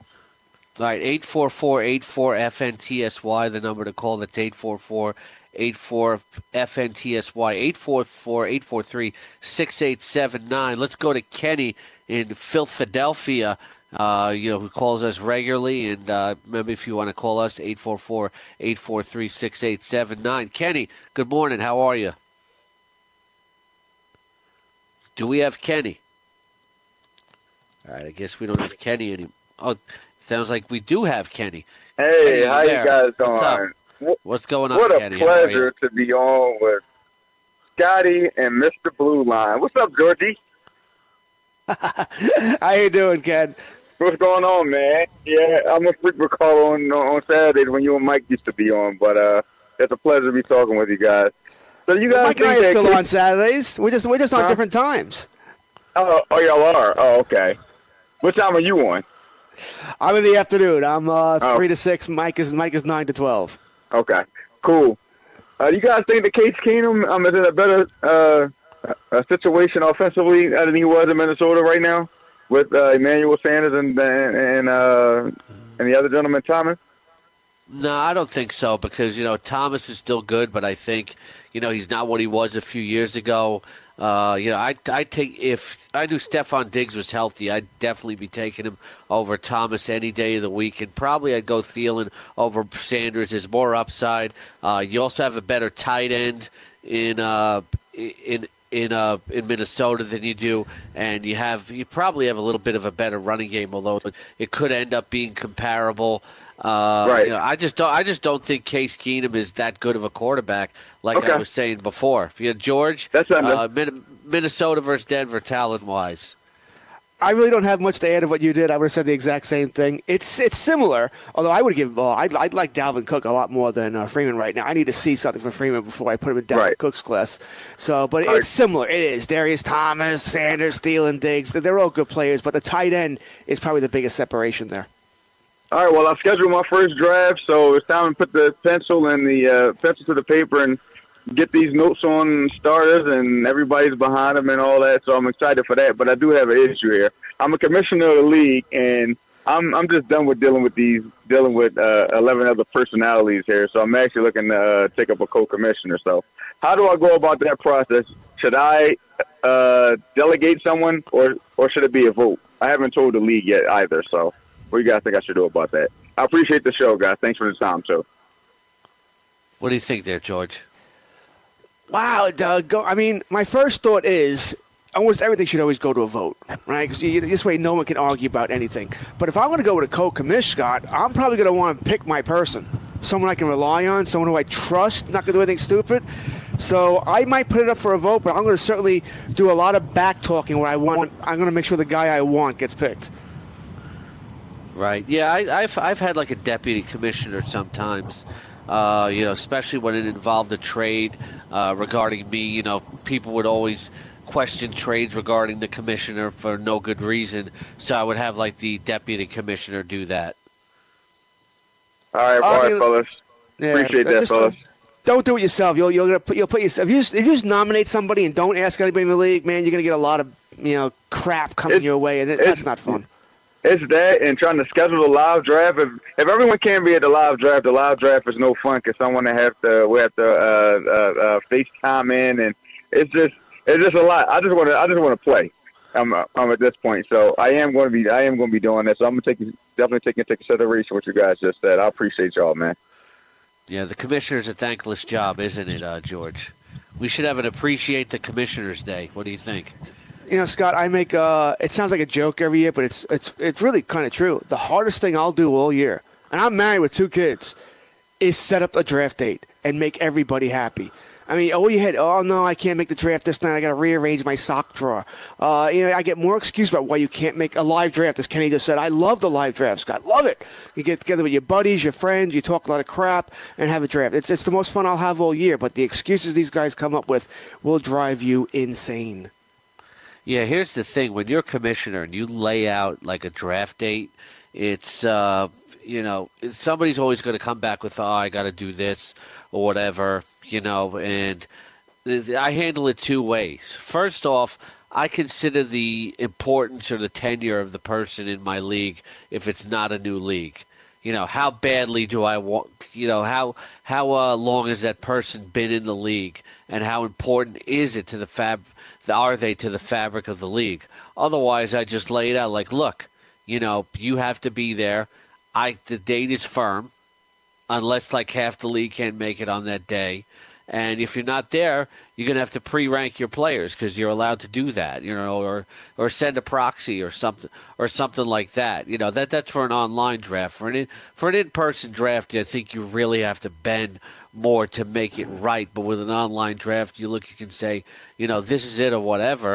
All right, eight four four, eight four, F N T S Y, the number to call. That's eight four four, eight four, F N T S Y, eight four four, eight four three, six eight seven nine. Let's go to Kenny in Philadelphia, uh, you know, who calls us regularly. And uh, remember, if you want to call us, eight four four, eight four three, six eight seven nine. Kenny, good morning. How are you? Do we have Kenny? All right, I guess we don't have Kenny anymore. Oh, sounds like we do have Kenny. Hey, Kenny, how there. you guys doing? What's up? What, What's going on, what a Kenny? pleasure to be on with Scotty and Mister Blue Line. What's up, Georgie? How you doing, Ken? What's going on, man? Yeah, I'm a frequent caller on on Saturdays when you and Mike used to be on, but uh, it's a pleasure to be talking with you guys. So you guys Mike and I think are that still Case- on Saturdays. We're just we're just on Huh? different times. Oh, oh, y'all are. Oh, okay. What time are you on? I'm in the afternoon. I'm uh, Oh. three to six. Mike is Mike is nine to twelve. Okay, cool. Uh, do you guys think that Case Keenum um, is in a better uh, uh, situation offensively than he was in Minnesota right now with uh, Emmanuel Sanders and and uh, and the other gentleman, Thomas? No, I don't think so because, you know, Thomas is still good, but I think, you know, he's not what he was a few years ago. Uh, you know, I I take if I knew Stephon Diggs was healthy, I'd definitely be taking him over Thomas any day of the week, and probably I'd go Thielen over Sanders. There's more upside. Uh, you also have a better tight end in uh, in in uh, in Minnesota than you do, and you have you probably have a little bit of a better running game, although it could end up being comparable. Uh, Right. You know, I just don't. I just don't think Case Keenum is that good of a quarterback, like Okay. I was saying before. You know, George, That's under- uh, Min- Minnesota versus Denver, talent wise. I really don't have much to add to what you did. I would have said the exact same thing. It's it's similar, although I would give. Uh, I'd, I'd like Dalvin Cook a lot more than uh, Freeman right now. I need to see something from Freeman before I put him in Dalvin Right. Cook's class. So, but All right. it's similar. It is Darius Thomas, Sanders, Thielen, Diggs. They're all good players, but the tight end is probably the biggest separation there. All right, well, I scheduled my first draft, so it's time to put the pencil and the uh, pencil to the paper and get these notes on starters, and everybody's behind them and all that, so I'm excited for that. But I do have an issue here. I'm a commissioner of the league, and I'm I'm just done with dealing with these, dealing with uh, eleven other personalities here, so I'm actually looking to uh, take up a co-commissioner. So how do I go about that process? Should I uh, delegate someone, or, or should it be a vote? I haven't told the league yet either, so... What do you guys think I should do about that? I appreciate the show, guys. Thanks for the time, too. What do you think there, George? Wow, Doug. Go, I mean, my first thought is almost everything should always go to a vote, right? Because this way no one can argue about anything. But if I'm going to go with a co-commish, Scott, I'm probably going to want to pick my person, someone I can rely on, someone who I trust, not going to do anything stupid. So I might put it up for a vote, but I'm going to certainly do a lot of back talking where I want. I'm going to make sure the guy I want gets picked. Right. Yeah, I, I've I've had like a deputy commissioner sometimes. Uh, you know, especially when it involved a trade uh, regarding me. You know, people would always question trades regarding the commissioner for no good reason. So I would have like the deputy commissioner do that. All right, all I right, mean, fellas. Yeah, Appreciate that, just fellas. Don't do it yourself. You'll you'll put you'll put yourself. If you just, if you just nominate somebody and don't ask anybody in the league, man, you're going to get a lot of you know crap coming It's- your way, and it, it's- that's not fun. It's that and trying to schedule a live draft. If, if everyone can be at the live draft, the live draft is no fun because someone that have to we have to uh, uh, uh, FaceTime in, and it's just it's just a lot. I just want to I just want to play. I'm I'm at this point, so I am going to be I am going to be doing this. So I'm going to take definitely take into consideration what you guys just said. I appreciate y'all, man. Yeah, the commissioner's a thankless job, isn't it, uh, George? We should have an Appreciate the Commissioner's Day. What do you think? You know, Scott, I make uh it sounds like a joke every year, but it's it's it's really kind of true. The hardest thing I'll do all year, and I'm married with two kids, is set up a draft date and make everybody happy. I mean, oh, you had, oh, no, I can't make the draft this night. I got to rearrange my sock drawer. Uh, you know, I get more excuse about why you can't make a live draft, as Kenny just said. I love the live draft, Scott. Love it. You get together with your buddies, your friends, you talk a lot of crap, and have a draft. It's, it's the most fun I'll have all year, but the excuses these guys come up with will drive you insane. Yeah, here's the thing. When you're a commissioner and you lay out like a draft date, it's, uh, you know, somebody's always going to come back with, oh, I got to do this or whatever, you know, and I handle it two ways. First off, I consider the importance or the tenure of the person in my league if it's not a new league. You know, how badly do I want, you know, how how uh, long has that person been in the league, and how important is it to the fab, are they to the fabric of the league? Otherwise, I just lay it out like, look, you know, you have to be there. I the date is firm, unless like half the league can't make it on that day. And if you're not there, you're going to have to pre-rank your players because you're allowed to do that, you know, or or send a proxy or something or something like that. You know, that that's for an online draft. For an in, for an in-person draft, I think you really have to bend more to make it right. But with an online draft, you look, you can say, you know, this is it or whatever.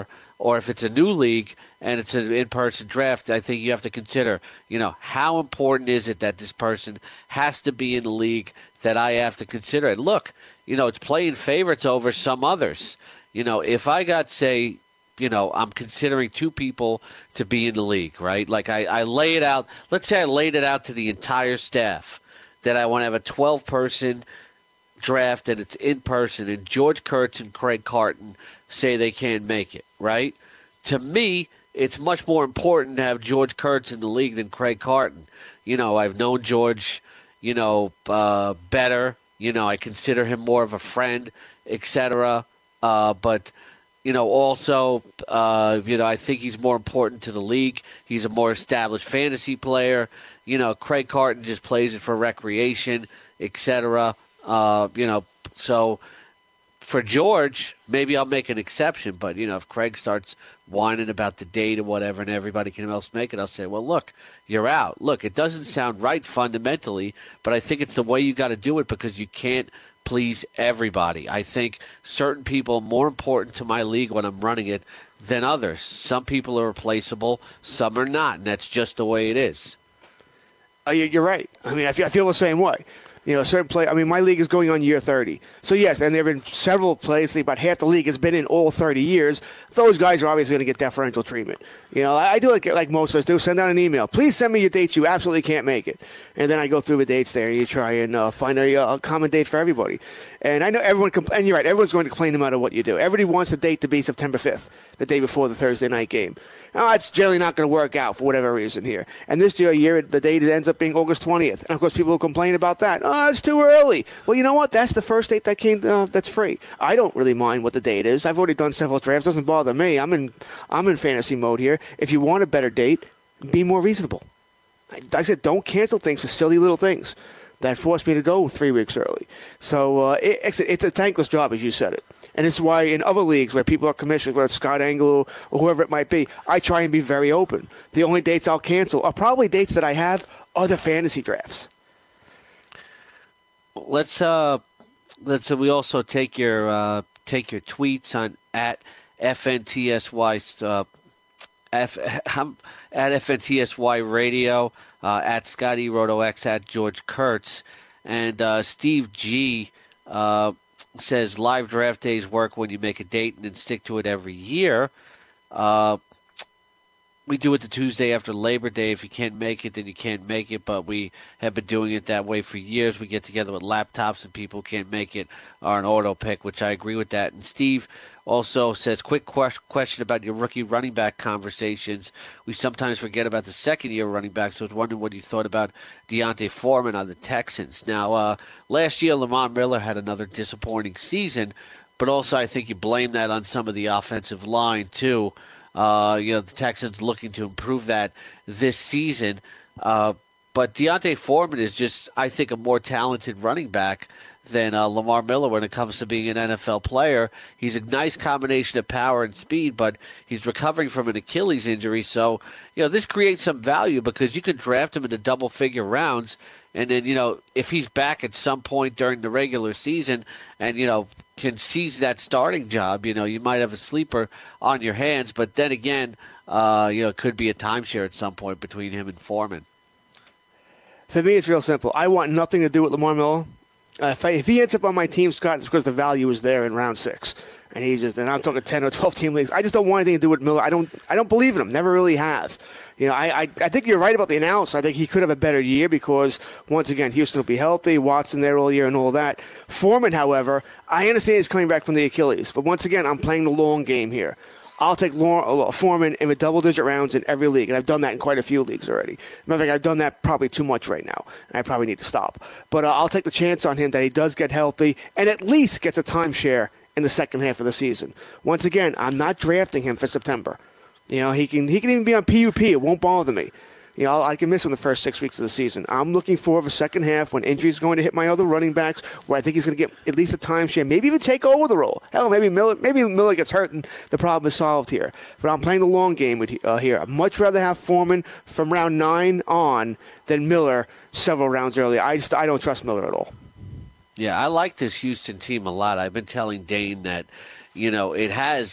or if it's a new league and it's an in-person draft, I think you have to consider, you know, how important is it that this person has to be in the league that I have to consider it. Look, you know, it's playing favorites over some others. You know, if I got, say, you know, I'm considering two people to be in the league, right? Like I, I lay it out. Let's say I laid it out to the entire staff that I want to have a twelve-person draft and it's in person, and George Kurtz and Craig Carton say they can't make it, right? To me, it's much more important to have George Kurtz in the league than Craig Carton. You know, I've known George, you know, uh, better. You know, I consider him more of a friend, et cetera. Uh, but, you know, also, uh, you know, I think he's more important to the league. He's a more established fantasy player. You know, Craig Carton just plays it for recreation, et cetera. Uh, you know, so for George, maybe I'll make an exception. But, you know, if Craig starts whining about the date or whatever and everybody can else make it, I'll say, well, look, you're out. Look, it doesn't sound right fundamentally, but I think it's the way you got to do it because you can't please everybody. I think certain people are more important to my league when I'm running it than others. Some people are replaceable, some are not, and that's just the way it is. Uh, you're right. I mean, I feel, I feel the same way. You know, certain play. I mean, my league is going on year thirty. So, yes, and there have been several plays. About half the league has been in all thirty years. Those guys are obviously going to get deferential treatment. You know, I, I do like like most of us do. Send out an email. Please send me your dates you absolutely can't make it. And then I go through the dates there, and you try and uh, find a, a common date for everybody. And I know everyone, compl- and you're right, everyone's going to complain no matter what you do. Everybody wants the date to be September fifth, the day before the Thursday night game. Oh, it's generally not going to work out for whatever reason here. And this year, year the date ends up being August twentieth. And, of course, people will complain about that. Oh, it's too early. Well, you know what? That's the first date that came uh, that's free. I don't really mind what the date is. I've already done several drafts. It doesn't bother me. I'm in I'm in fantasy mode here. If you want a better date, be more reasonable. I, I said don't cancel things for silly little things that forced me to go three weeks early. So uh, it, it's, it's a thankless job, as you said it. And it's why in other leagues where people are commissioned, whether it's Scott Engel or whoever it might be, I try and be very open. The only dates I'll cancel are probably dates that I have other fantasy drafts. Let's uh, let's. Uh, we also take your uh, take your tweets on at F N T S Y uh, F, at F N T S Y Radio uh, at Scotty RotoX at George Kurtz and uh, Steve G. Uh, says live draft days work when you make a date and then stick to it every year. Uh, we do it the Tuesday after Labor Day. If you can't make it, then you can't make it, but we have been doing it that way for years. We get together with laptops and people who can't make it are an auto pick, which I agree with that. And Steve also says, quick question about your rookie running back conversations. We sometimes forget about the second-year running back, so I was wondering what you thought about D'Onta Foreman on the Texans. Now, uh, last year, Lamar Miller had another disappointing season, but also I think you blame that on some of the offensive line, too. Uh, you know, the Texans looking to improve that this season. Uh, but D'Onta Foreman is just, I think, a more talented running back than uh, Lamar Miller when it comes to being an N F L player. He's a nice combination of power and speed, but he's recovering from an Achilles injury. So, you know, this creates some value because you can draft him in the double-figure rounds. And then, you know, if he's back at some point during the regular season and, you know, can seize that starting job, you know, you might have a sleeper on your hands. But then again, uh, you know, it could be a timeshare at some point between him and Foreman. For me, it's real simple. I want nothing to do with Lamar Miller. Uh, if, I, if he ends up on my team, Scott, it's because the value is there in round six. And he's just, and I'm talking ten or twelve team leagues. I just don't want anything to do with Miller. I don't, I don't believe in him. Never really have. You know, I, I, I think you're right about the analysis. I think he could have a better year because once again, Houston will be healthy. Watson there all year and all that. Foreman, however, I understand he's coming back from the Achilles, but once again, I'm playing the long game here. I'll take Foreman in the double-digit rounds in every league, and I've done that in quite a few leagues already. Matter of fact, I've done that probably too much right now, and I probably need to stop. But uh, I'll take the chance on him that he does get healthy and at least gets a timeshare in the second half of the season. Once again, I'm not drafting him for September. You know, he can he can even be on P U P. It won't bother me. You know, I can miss him the first six weeks of the season. I'm looking for the second half when injuries going to hit my other running backs, where I think he's going to get at least a timeshare, maybe even take over the role. Hell, maybe Miller, maybe Miller gets hurt and the problem is solved here. But I'm playing the long game with, uh, here. I'd much rather have Foreman from round nine on than Miller several rounds earlier. I just I don't trust Miller at all. Yeah, I like this Houston team a lot. I've been telling Dane that, you know, it has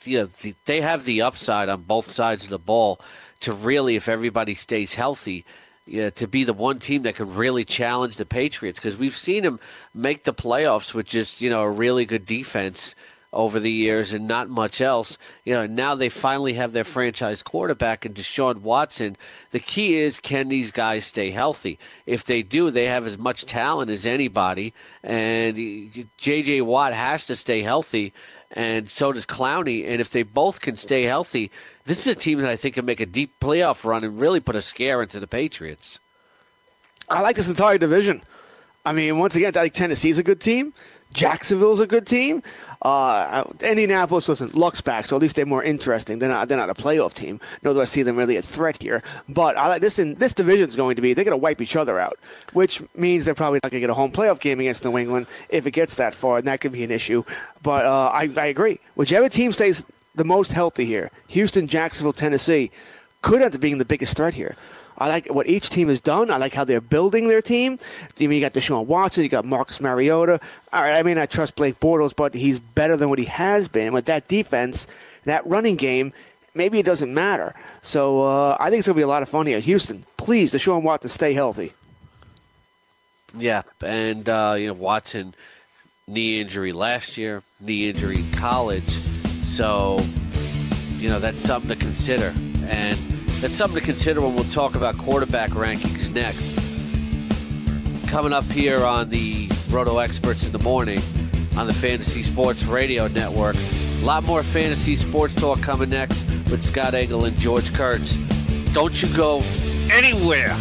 you know, the, they have the upside on both sides of the ball to really, if everybody stays healthy, yeah, to be the one team that can really challenge the Patriots, because we've seen them make the playoffs with just, you know, a really good defense over the years and not much else. You know, now they finally have their franchise quarterback in Deshaun Watson. The key is, can these guys stay healthy? If they do, they have as much talent as anybody, and J J. Watt has to stay healthy, and so does Clowney. And if they both can stay healthy, this is a team that I think can make a deep playoff run and really put a scare into the Patriots. I like this entire division. I mean, once again, I think Tennessee's a good team. Jacksonville's a good team. Uh, Indianapolis, listen, Luck's back, so at least they're more interesting. They're not, they're not a playoff team, nor do I see them really a threat here. But I like this. In, this division's going to be, they're going to wipe each other out, which means they're probably not going to get a home playoff game against New England if it gets that far, and that could be an issue. But uh, I, I agree. Whichever team stays the most healthy here, Houston, Jacksonville, Tennessee, could end up being the biggest threat here. I like what each team has done. I like how they're building their team. I mean, you got Deshaun Watson, you got Marcus Mariota. All right, I mean, I trust Blake Bortles, but he's better than what he has been. With that defense, that running game, maybe it doesn't matter. So uh, I think it's going to be a lot of fun here. Houston, please, Deshaun Watson, stay healthy. Yeah, and, uh, you know, Watson, knee injury last year, knee injury in college. So, you know, that's something to consider. And that's something to consider when we'll talk about quarterback rankings next. Coming up here on the Roto Experts in the Morning on the Fantasy Sports Radio Network. A lot more fantasy sports talk coming next with Scott Engel and George Kurtz. Don't you go anywhere.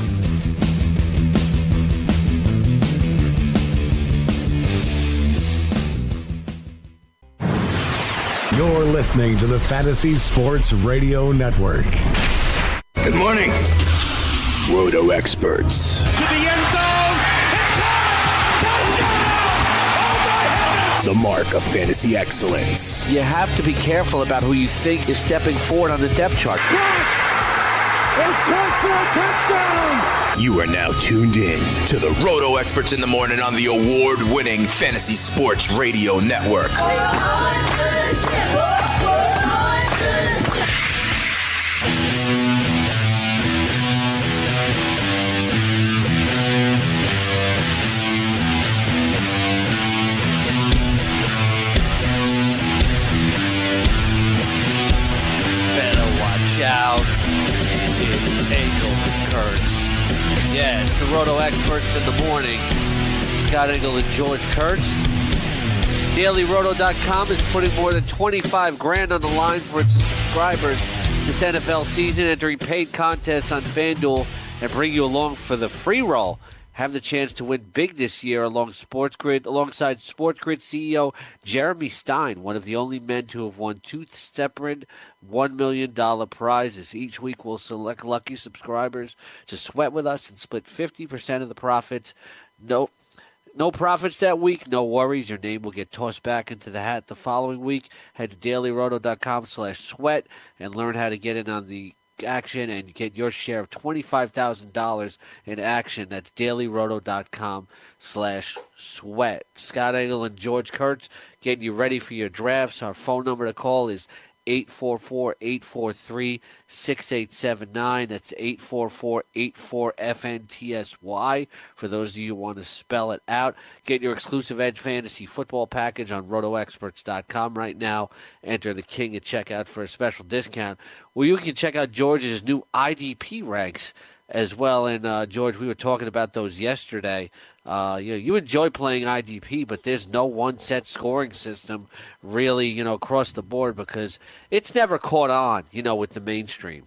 You're listening to the Fantasy Sports Radio Network. Good morning, Roto Experts. To the end zone. It's caught. Touchdown. Oh, my heavens. The mark of fantasy excellence. You have to be careful about who you think is stepping forward on the depth chart. It's caught for a touchdown. You are now tuned in to the Roto Experts in the Morning on the award-winning Fantasy Sports Radio Network. Out. It's Engel Kurtz. Yeah, it's the Roto Experts in the Morning. Scott Engel and George Kurtz. Daily Roto dot com is putting more than twenty-five grand on the line for its subscribers this N F L season, entering paid contests on FanDuel and bring you along for the free roll. Have the chance to win big this year along SportsGrid, alongside SportsGrid C E O Jeremy Stein, one of the only men to have won two separate one million dollars prizes. Each week we'll select lucky subscribers to sweat with us and split fifty percent of the profits. No, no profits that week, no worries. Your name will get tossed back into the hat the following week. Head to Daily Roto dot com slash sweat and learn how to get in on the action and get your share of twenty-five thousand dollars in action. That's Daily Roto dot com slash sweat. Scott Engel and George Kurtz getting you ready for your drafts. Our phone number to call is eight four four, eight four three, six eight seven nine. That's eight four four, eight four, F N T S Y. For those of you who want to spell it out, get your exclusive Edge Fantasy Football package on Roto Experts dot com right now. Enter the King at checkout for a special discount. Well, you can check out George's new I D P ranks as well. And, uh, George, we were talking about those yesterday. Uh, you know, you enjoy playing I D P, but there's no one set scoring system really, you know, across the board because it's never caught on, you know, with the mainstream.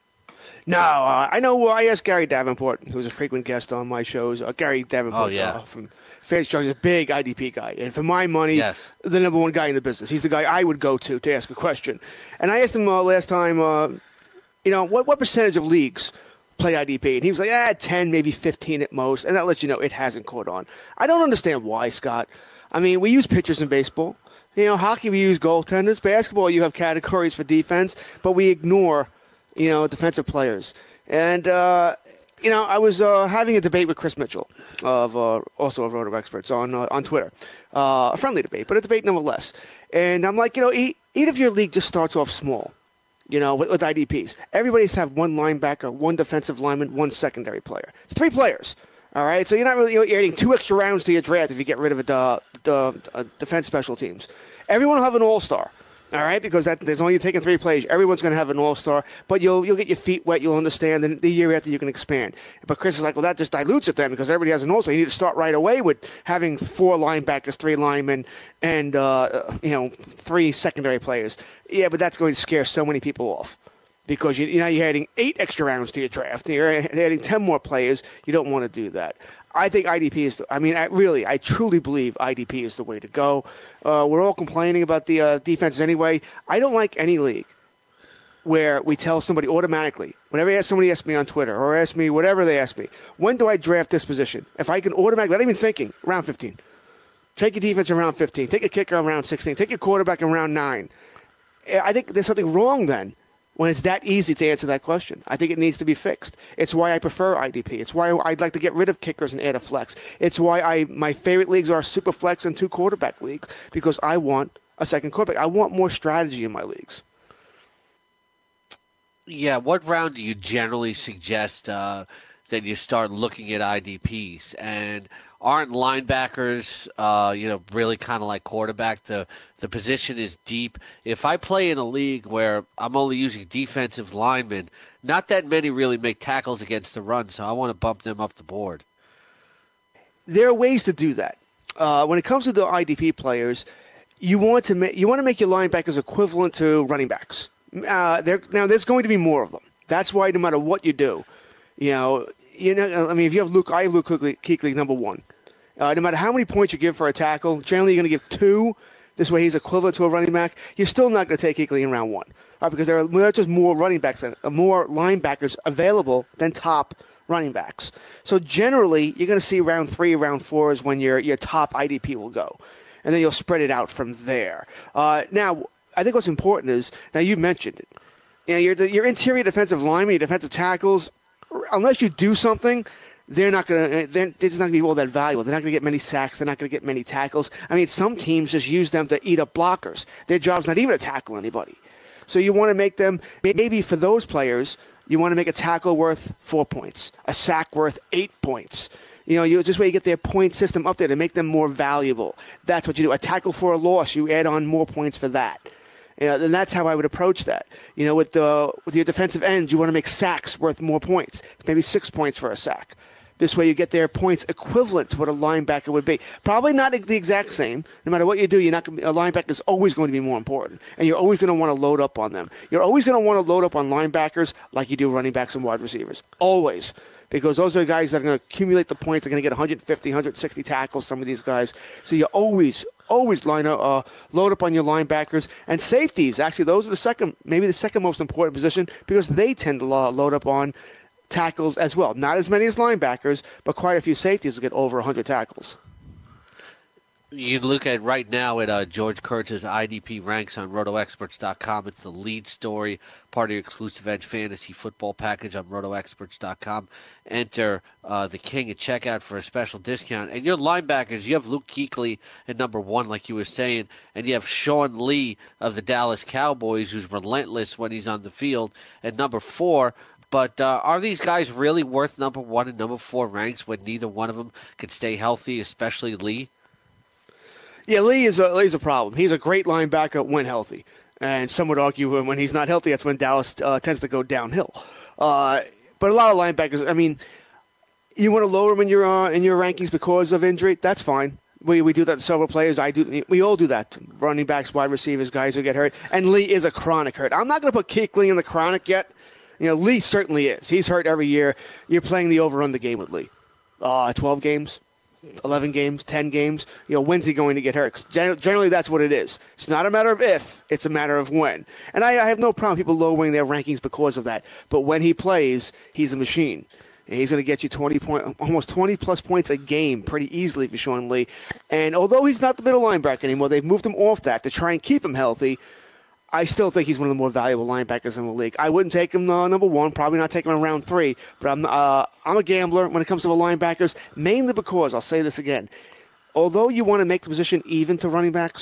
No, uh, I know. Uh, I asked Gary Davenport, who's a frequent guest on my shows. Uh, Gary Davenport oh, yeah. uh, from Fantasy Charge is a big I D P guy. And for my money, yes. the number one guy in the business. He's the guy I would go to to ask a question. And I asked him uh, last time, uh, you know, what, what percentage of leagues play I D P? And he was like, ah, ten, maybe fifteen at most. And that lets you know it hasn't caught on. I don't understand why, Scott. I mean, we use pitchers in baseball. You know, hockey, we use goaltenders. Basketball, you have categories for defense, but we ignore, you know, defensive players. And, uh, you know, I was uh, having a debate with Chris Mitchell, of uh, also of Roto Experts, on uh, on Twitter. Uh, a friendly debate, but a debate nonetheless. And I'm like, you know, he, even if your league just starts off small, you know, with, with I D Ps, everybody has to have one linebacker, one defensive lineman, one secondary player. It's three players. All right, so you're not really you're adding two extra rounds to your draft if you get rid of the, the uh, defense special teams. Everyone will have an all-star, all right, because that, there's only taking three players. Everyone's going to have an all-star, but you'll you'll get your feet wet. You'll understand, and the year after you can expand. But Chris is like, well, that just dilutes it then because everybody has an all-star. You need to start right away with having four linebackers, three linemen, and uh, you know three secondary players. Yeah, but that's going to scare so many people off. Because you, you know, you're adding eight extra rounds to your draft. You're adding ten more players. You don't want to do that. I think I D P is, the, I mean, I really, I truly believe I D P is the way to go. Uh, we're all complaining about the uh, defense anyway. I don't like any league where we tell somebody automatically, whenever somebody asks me on Twitter or ask me whatever they ask me, when do I draft this position? If I can automatically, without even thinking, round fifteen. Take your defense in round fifteen. Take a kicker in round sixteen. Take your quarterback in round nine. I think there's something wrong then. When it's that easy to answer that question. I think it needs to be fixed. It's why I prefer I D P. It's why I'd like to get rid of kickers and add a flex. It's why I my favorite leagues are super flex and two quarterback leagues because I want a second quarterback. I want more strategy in my leagues. Yeah, what round do you generally suggest uh, that you start looking at I D Ps? And aren't linebackers, uh, you know, really kind of like quarterback? The the position is deep. If I play in a league where I'm only using defensive linemen, not that many really make tackles against the run, so I want to bump them up the board. There are ways to do that. Uh, when it comes to the I D P players, you want to make you want to make your linebackers equivalent to running backs. Uh, now, there's going to be more of them. That's why no matter what you do, you know, you know. I mean, if you have Luke, I have Luke Kuechly number one. Uh, no matter how many points you give for a tackle, generally you're going to give two. This way he's equivalent to a running back. You're still not going to take Kuechly in round one right, because there are, there are just more running backs, and more linebackers available than top running backs. So generally, you're going to see round three, round four is when your your top I D P will go, and then you'll spread it out from there. Uh, now, I think what's important is, now you mentioned it, you know, your, your interior defensive linemen, your defensive tackles, unless you do something, they're not going to, they're, it's not going to be all that valuable. They're not going to get many sacks. They're not going to get many tackles. I mean, some teams just use them to eat up blockers. Their job's not even to tackle anybody. So you want to make them, maybe for those players, you want to make a tackle worth four points, a sack worth eight points. You know, you just way you get their point system up there to make them more valuable. That's what you do. A tackle for a loss, you add on more points for that. You know, and that's how I would approach that. You know, with the with your defensive ends, you want to make sacks worth more points, maybe six points for a sack. This way you get their points equivalent to what a linebacker would be. Probably not the exact same. No matter what you do, you're not going to, a linebacker is always going to be more important, and you're always going to want to load up on them. You're always going to want to load up on linebackers like you do running backs and wide receivers. Always. Because those are the guys that are going to accumulate the points. They're going to get one fifty, one sixty tackles, some of these guys. So you always, always line up, uh, load up on your linebackers. And safeties, actually, those are the second, maybe the second most important position because they tend to load up on tackles as well. Not as many as linebackers, but quite a few safeties will get over one hundred tackles. You look at right now at uh, George Kurtz's I D P ranks on roto experts dot com. It's the lead story, part of your exclusive Edge fantasy football package on roto experts dot com. Enter uh, the King at checkout for a special discount. And your linebackers, you have Luke Kuechly at number one, like you were saying, and you have Sean Lee of the Dallas Cowboys, who's relentless when he's on the field, at number four. But uh, are these guys really worth number one and number four ranks when neither one of them can stay healthy, especially Lee? Yeah, Lee is a, Lee's a problem. He's a great linebacker when healthy. And some would argue when he's not healthy, that's when Dallas uh, tends to go downhill. Uh, but a lot of linebackers, I mean, you want to lower them in your uh, in your rankings because of injury, that's fine. We we do that to several players. I do. We all do that. Running backs, wide receivers, guys who get hurt. And Lee is a chronic hurt. I'm not going to put Kuechly in the chronic yet. You know, Lee certainly is. He's hurt every year. You're playing the over-under game with Lee. Uh, twelve games. eleven games, ten games, you know, when's he going to get hurt? 'Cause generally, that's what it is. It's not a matter of if, it's a matter of when. And I, I have no problem people lowering their rankings because of that. But when he plays, he's a machine. And he's going to get you twenty point, almost twenty-plus points a game pretty easily for Sean Lee. And although he's not the middle linebacker anymore, they've moved him off that to try and keep him healthy. I still think he's one of the more valuable linebackers in the league. I wouldn't take him uh, number one, probably not take him in round three, but I'm uh, I'm a gambler when it comes to the linebackers, mainly because, I'll say this again, although you want to make the position even to running backs,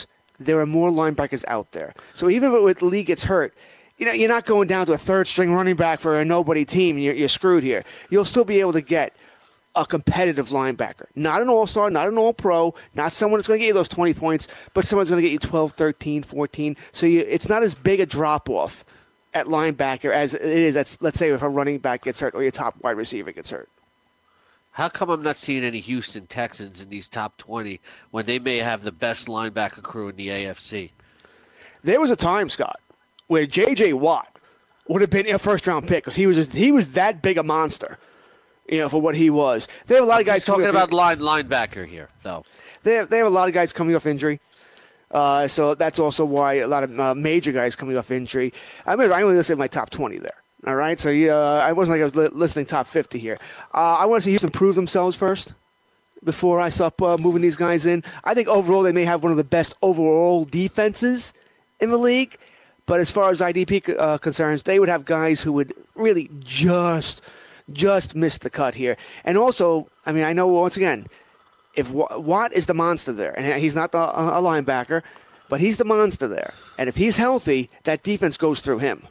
there are more linebackers out there. So even if the league gets hurt, you know, you're not going down to a third-string running back for a nobody team. You're, you're screwed here. You'll still be able to get a competitive linebacker. Not an all-star, not an all-pro, not someone that's going to get you those twenty points, but someone's going to get you twelve, thirteen, fourteen. So you, it's not as big a drop-off at linebacker as it is, at, let's say, if a running back gets hurt or your top wide receiver gets hurt. How come I'm not seeing any Houston Texans in these top twenty when they may have the best linebacker crew in the A F C? There was a time, Scott, where J J. Watt would have been a first-round pick because he was just, he was that big a monster. You know, for what he was. They have a lot I'm of guys just talking coming about line linebacker here, though. They have, they have a lot of guys coming off injury. Uh, so that's also why a lot of uh, major guys coming off injury. I mean, I only listed my top twenty there. All right, so yeah, I wasn't like I was li- listening top fifty here. Uh, I want to see Houston prove themselves first before I start uh, moving these guys in. I think overall they may have one of the best overall defenses in the league. But as far as I D P uh, concerns, they would have guys who would really just – just missed the cut here. And also, I mean, I know, once again, if Watt is the monster there, and he's not the, a linebacker, but he's the monster there. And if he's healthy, that defense goes through him.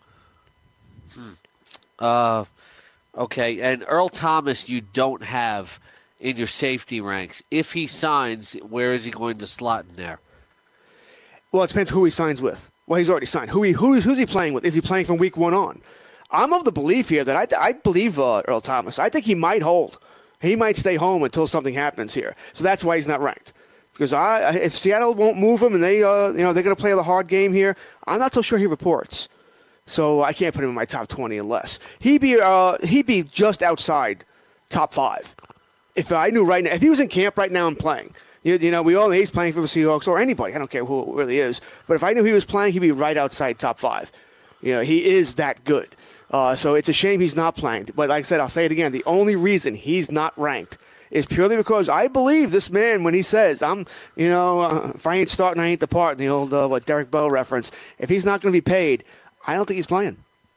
Uh, okay, and Earl Thomas you don't have in your safety ranks. If he signs, where is he going to slot in there? Well, it depends who he signs with. Well, he's already signed. Who he, who, who's he playing with? Is he playing from week one on? I'm of the belief here that I, I believe uh, Earl Thomas. I think he might hold. He might stay home until something happens here. So that's why he's not ranked. Because I, if Seattle won't move him and they, uh, you know, they're going to play the hard game here, I'm not so sure he reports. So I can't put him in my top twenty unless he'd be uh, he'd be just outside top five. If I knew right now, if he was in camp right now and playing, you, you know, we all know he's playing for the Seahawks or anybody. I don't care who it really is. But if I knew he was playing, he'd be right outside top five. You know, he is that good. Uh, so it's a shame he's not playing. But like I said, I'll say it again. The only reason he's not ranked is purely because I believe this man when he says, I'm, you know, uh, if I ain't starting, I ain't departing, the old uh, what Derek Bowe reference. If he's not going to be paid, I don't think he's playing.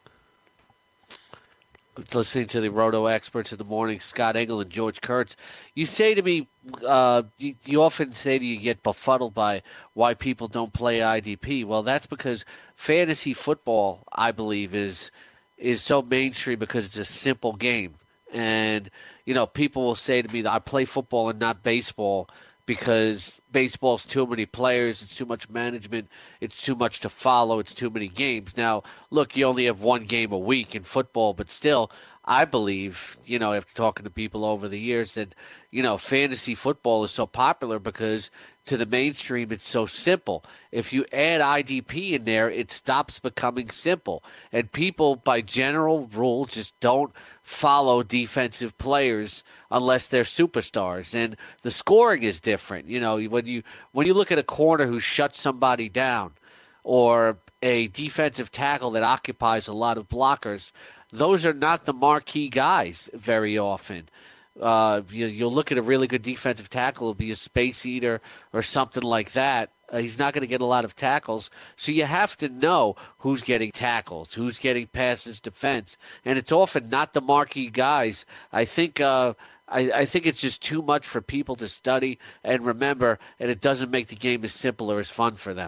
Listening to the Roto experts in the morning, Scott Engel and George Kurtz. You say to me, uh, you, you often say to you get befuddled by why people don't play I D P. Well, that's because fantasy football, I believe, is – is so mainstream because it's a simple game. And, you know, people will say to me that I play football and not baseball because baseball's too many players, it's too much management, it's too much to follow, it's too many games. Now, look, you only have one game a week in football, but still, I believe, you know, after talking to people over the years that, you know, fantasy football is so popular because to the mainstream it's so simple. If you add I D P in there, it stops becoming simple. And people, by general rule, just don't follow defensive players unless they're superstars. And the scoring is different. You know, when you when you look at a corner who shuts somebody down or a defensive tackle that occupies a lot of blockers, those are not the marquee guys very often. Uh, you, you'll look at a really good defensive tackle, it'll be a space eater or something like that. Uh, he's not going to get a lot of tackles. So you have to know who's getting tackles, who's getting past his defense. And it's often not the marquee guys. I think uh, I, I think it's just too much for people to study and remember, and it doesn't make the game as simple or as fun for them.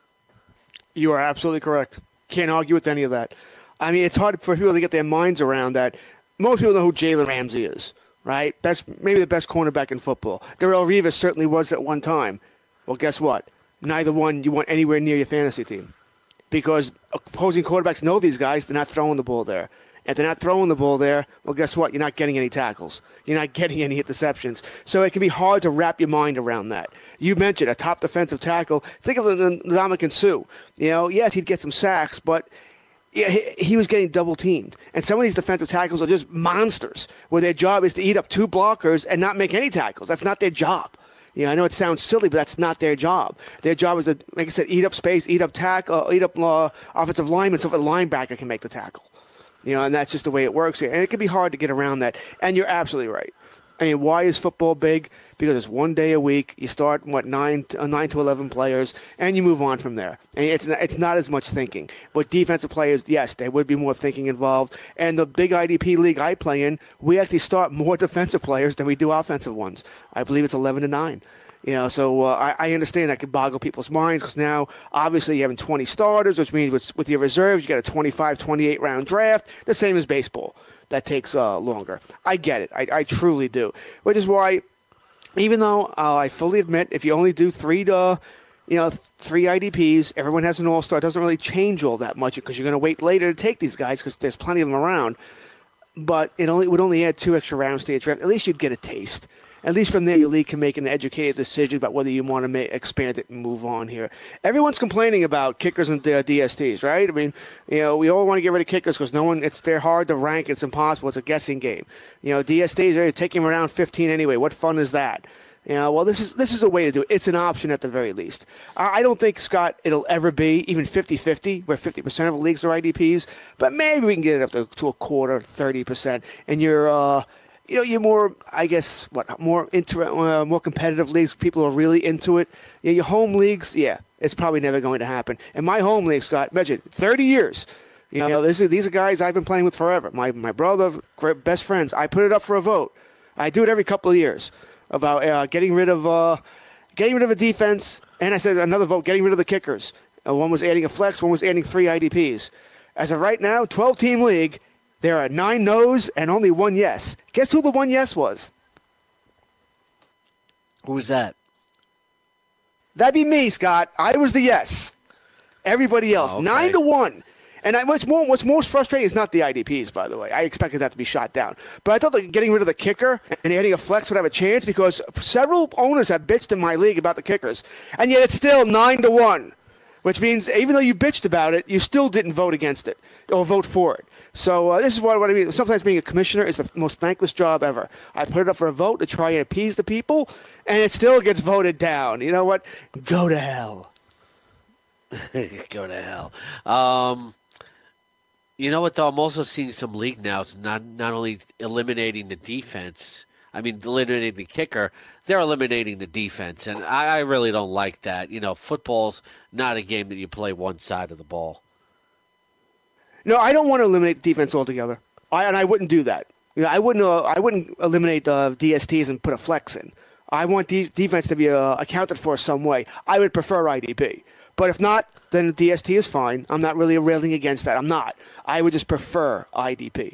You are absolutely correct. Can't argue with any of that. I mean, it's hard for people to get their minds around that. Most people know who Jalen Ramsey is, right? Best, maybe the best cornerback in football. Darrelle Revis certainly was at one time. Well, guess what? Neither one you want anywhere near your fantasy team because opposing quarterbacks know these guys. They're not throwing the ball there. If they're not throwing the ball there, well, guess what? You're not getting any tackles. You're not getting any interceptions. So it can be hard to wrap your mind around that. You mentioned a top defensive tackle. Think of Ndamukong Suh. You know, yes, he'd get some sacks, but yeah, he, he was getting double teamed. And some of these defensive tackles are just monsters where their job is to eat up two blockers and not make any tackles. That's not their job. You know, I know it sounds silly, but that's not their job. Their job is to, like I said, eat up space, eat up tackle, eat up uh, offensive linemen so that the linebacker can make the tackle. You know, and that's just the way it works here. And it can be hard to get around that. And you're absolutely right. I mean, why is football big? Because it's one day a week. You start, what, nine to, uh, nine to eleven players, and you move on from there. And it's not, it's not as much thinking. But defensive players, yes, there would be more thinking involved. And the big I D P league I play in, we actually start more defensive players than we do offensive ones. I believe it's eleven to nine. You know, so uh, I, I understand that could boggle people's minds because now, obviously, you're having twenty starters, which means with, with your reserves, you got a twenty-five, twenty-eight round draft, the same as baseball. That takes uh, longer. I get it. I, I truly do. Which is why, even though uh, I fully admit, if you only do three, uh, you know, three I D Ps, everyone has an all-star, it doesn't really change all that much because you're going to wait later to take these guys because there's plenty of them around. But it only would only add two extra rounds to your draft. At least you'd get a taste. At least from there, your league can make an educated decision about whether you want to make, expand it and move on here. Everyone's complaining about kickers and uh, D S Ts, right? I mean, you know, we all want to get rid of kickers because no one, it's they're hard to rank. It's impossible. It's a guessing game. You know, D S Ts are taking around fifteen anyway. What fun is that? You know, well, this is this is a way to do it. It's an option at the very least. I, I don't think, Scott, it'll ever be even fifty-fifty, where fifty percent of the leagues are I D Ps, but maybe we can get it up to, to a quarter, thirty percent, and you're uh, – you know, you're more, I guess, what, more inter- uh, more competitive leagues. People are really into it. You know, your home leagues, yeah, it's probably never going to happen. And my home league, Scott, imagine, thirty years. You know, this is, these are guys I've been playing with forever. My my brother, great, best friends. I put it up for a vote. I do it every couple of years about uh, getting rid of uh, getting rid of a defense. And I said another vote, getting rid of the kickers. Uh, one was adding a flex. One was adding three I D Ps. As of right now, twelve-team league. There are nine no's and only one yes. Guess who the one yes was? Who was that? That'd be me, Scott. I was the yes. Everybody else, oh, okay. nine to one. And I, what's more, what's most frustrating is not the I D Ps, by the way. I expected that to be shot down. But I thought that getting rid of the kicker and adding a flex would have a chance because several owners have bitched in my league about the kickers, and yet it's still nine to one, which means even though you bitched about it, you still didn't vote against it or vote for it. So uh, this is what, what I mean. Sometimes being a commissioner is the most thankless job ever. I put it up for a vote to try and appease the people, and it still gets voted down. You know what? Go to hell. Go to hell. Um, you know what, though? I'm also seeing some league now. It's not, not only eliminating the defense, I mean, eliminating the kicker, they're eliminating the defense. And I, I really don't like that. You know, football's not a game that you play one side of the ball. No, I don't want to eliminate defense altogether, I, and I wouldn't do that. You know, I wouldn't. Uh, I wouldn't eliminate the uh, D S Ts and put a flex in. I want de- defense to be uh, accounted for some way. I would prefer I D P, but if not, then the D S T is fine. I'm not really railing against that. I'm not. I would just prefer I D P.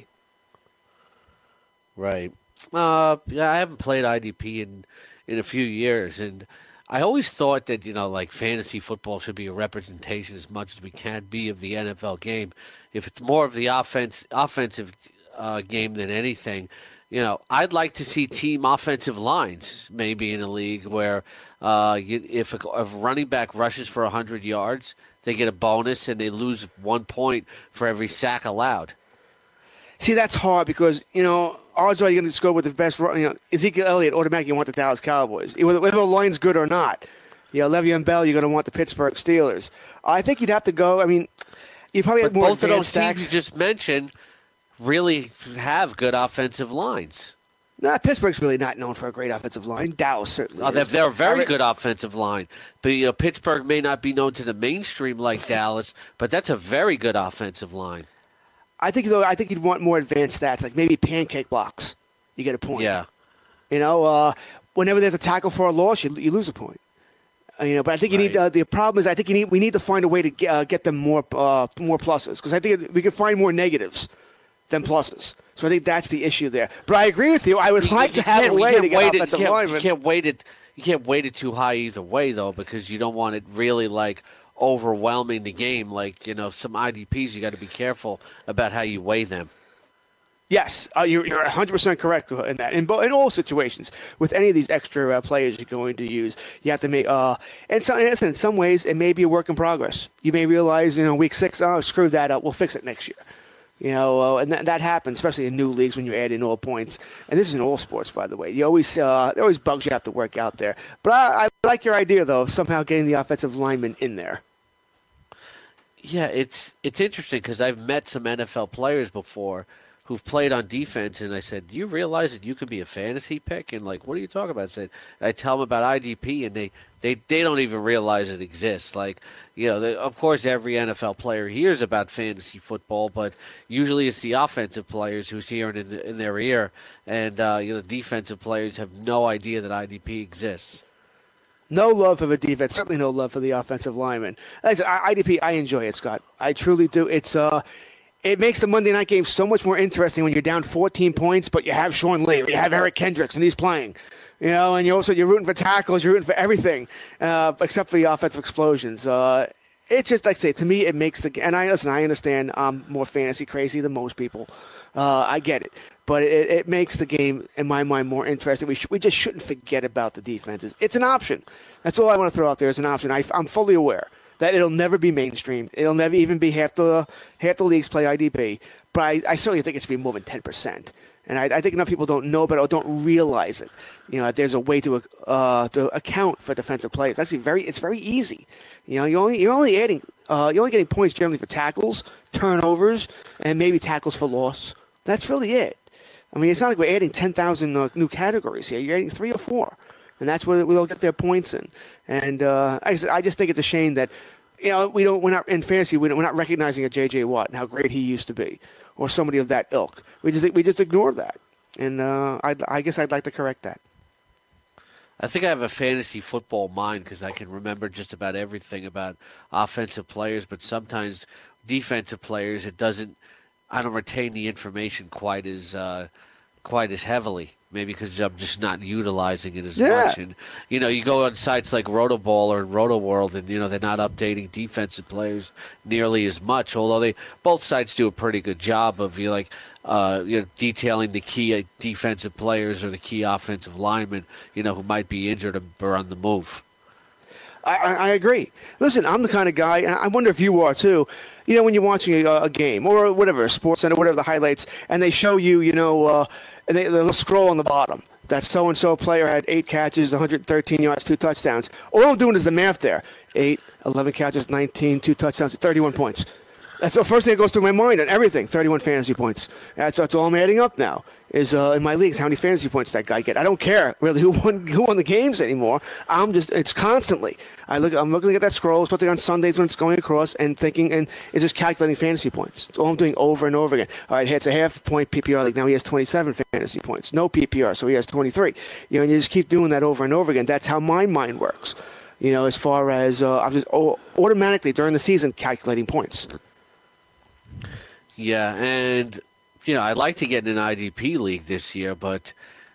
Right. Uh, yeah, I haven't played I D P in in a few years, and I always thought that, you know, like fantasy football should be a representation as much as we can be of the N F L game. If it's more of the offense, offensive uh, game than anything, you know, I'd like to see team offensive lines maybe in a league where uh, you, if, a, if a running back rushes for one hundred yards, they get a bonus and they lose one point for every sack allowed. See, that's hard because, you know, odds are you're going to go with the best, you know, Ezekiel Elliott, automatically you want the Dallas Cowboys, whether, whether the line's good or not. You know, Le'Veon Bell, you're going to want the Pittsburgh Steelers. I think you'd have to go, I mean, you probably have but more both of those stacks. teams you just mentioned really have good offensive lines. Nah, Pittsburgh's really not known for a great offensive line. Dallas certainly oh, they're, is. they're a very I mean, good offensive line. But, you know, Pittsburgh may not be known to the mainstream like Dallas, but that's a very good offensive line. I think though I think you'd want more advanced stats, like maybe pancake blocks. You get a point. Yeah. You know, uh, whenever there's a tackle for a loss, you, you lose a point. Uh, you know, but I think you right. need. Uh, the problem is, I think you need. We need to find a way to get, uh, get them more uh, more pluses because I think we can find more negatives than pluses. So I think that's the issue there. But I agree with you. I would you, like you to have a way to get it, offensive you can't, linemen. you can't weight it. You can't weight it too high either way though, because you don't want it really like overwhelming the game. Like, you know, some I D Ps, you got to be careful about how you weigh them. Yes, uh, you're, you're one hundred percent correct in that. In, bo- in all situations, with any of these extra uh, players you're going to use, you have to make. Uh, and so, in, in some ways, it may be a work in progress. You may realize, you know, week six, oh, screw that up. We'll fix it next year. You know, uh, and that, that happens, especially in new leagues when you add in all points. And this is in all sports, by the way. You always, uh, there always bugs you have to work out there. But I, I like your idea, though, of somehow getting the offensive lineman in there. Yeah, it's it's interesting because I've met some N F L players before who've played on defense, and I said, do you realize that you could be a fantasy pick? And like, what are you talking about? I said, I tell them about I D P, and they, they, they don't even realize it exists. Like, you know, they, of course, every N F L player hears about fantasy football, but usually it's the offensive players who's hearing it in, in their ear, and uh, you know, defensive players have no idea that I D P exists. No love for the defense. Certainly no love for the offensive lineman. Like I said, I D P, I enjoy it, Scott. I truly do. It's uh, it makes the Monday night game so much more interesting when you're down fourteen points, but you have Sean Lee, or you have Eric Kendricks, and he's playing. You know, and you also you're rooting for tackles, you're rooting for everything, uh, except for the offensive explosions. Uh, it's just like I say, to me, it makes the and I listen. I understand I'm more fantasy crazy than most people. Uh, I get it. But it, it makes the game, in my mind, more interesting. We sh- we just shouldn't forget about the defenses. It's an option. That's all I want to throw out there is an option. I, I'm fully aware that it'll never be mainstream. It'll never even be half the half the leagues play I D P. But I, I certainly think it should be more than ten percent. And I, I think enough people don't know about it or don't realize it. You know, there's a way to uh, to account for defensive plays. It's actually very it's very easy. You know, you're only you're only adding uh, you're only getting points generally for tackles, turnovers, and maybe tackles for loss. That's really it. I mean, it's not like we're adding ten thousand uh, new categories here. You're adding three or four, and that's where they'll get their points in. And uh, I, I just think it's a shame that, you know, we don't. We're not in fantasy. We don't, we're not recognizing a J J Watt and how great he used to be, or somebody of that ilk. We just we just ignore that, and uh, I, I guess I'd like to correct that. I think I have a fantasy football mind because I can remember just about everything about offensive players, but sometimes defensive players, it doesn't. I don't retain the information quite as uh, quite as heavily. Maybe because I'm just not utilizing it as yeah. much. And you know, you go on sites like Rotoball or RotoWorld, and you know they're not updating defensive players nearly as much. Although they both sites do a pretty good job of you know, like uh, you know detailing the key defensive players or the key offensive linemen, you know, who might be injured or on the move. I, I agree. Listen, I'm the kind of guy, and I wonder if you are too, you know, when you're watching a, a game or whatever, a sports center, whatever the highlights, and they show you, you know, uh, and they, they'll scroll on the bottom that so-and-so player had eight catches, one hundred thirteen yards, two touchdowns. All I'm doing is the math there. Eight, eleven catches, nineteen, two touchdowns, thirty-one points. That's the first thing that goes through my mind on everything, thirty-one fantasy points. That's, that's all I'm adding up now. Is uh, in my leagues, how many fantasy points that guy get? I don't care really who won who won the games anymore. I'm just it's constantly. I look I'm looking at that scroll, especially on Sundays when it's going across, and thinking and it's just calculating fantasy points. It's all I'm doing over and over again. All right, it's a half point P P R league. Now he has twenty-seven fantasy points. No P P R, so he has twenty-three. You know, and you just keep doing that over and over again. That's how my mind works. You know, as far as uh, I'm just oh, automatically during the season calculating points. Yeah, and. You know, I'd like to get in an I D P league this year, but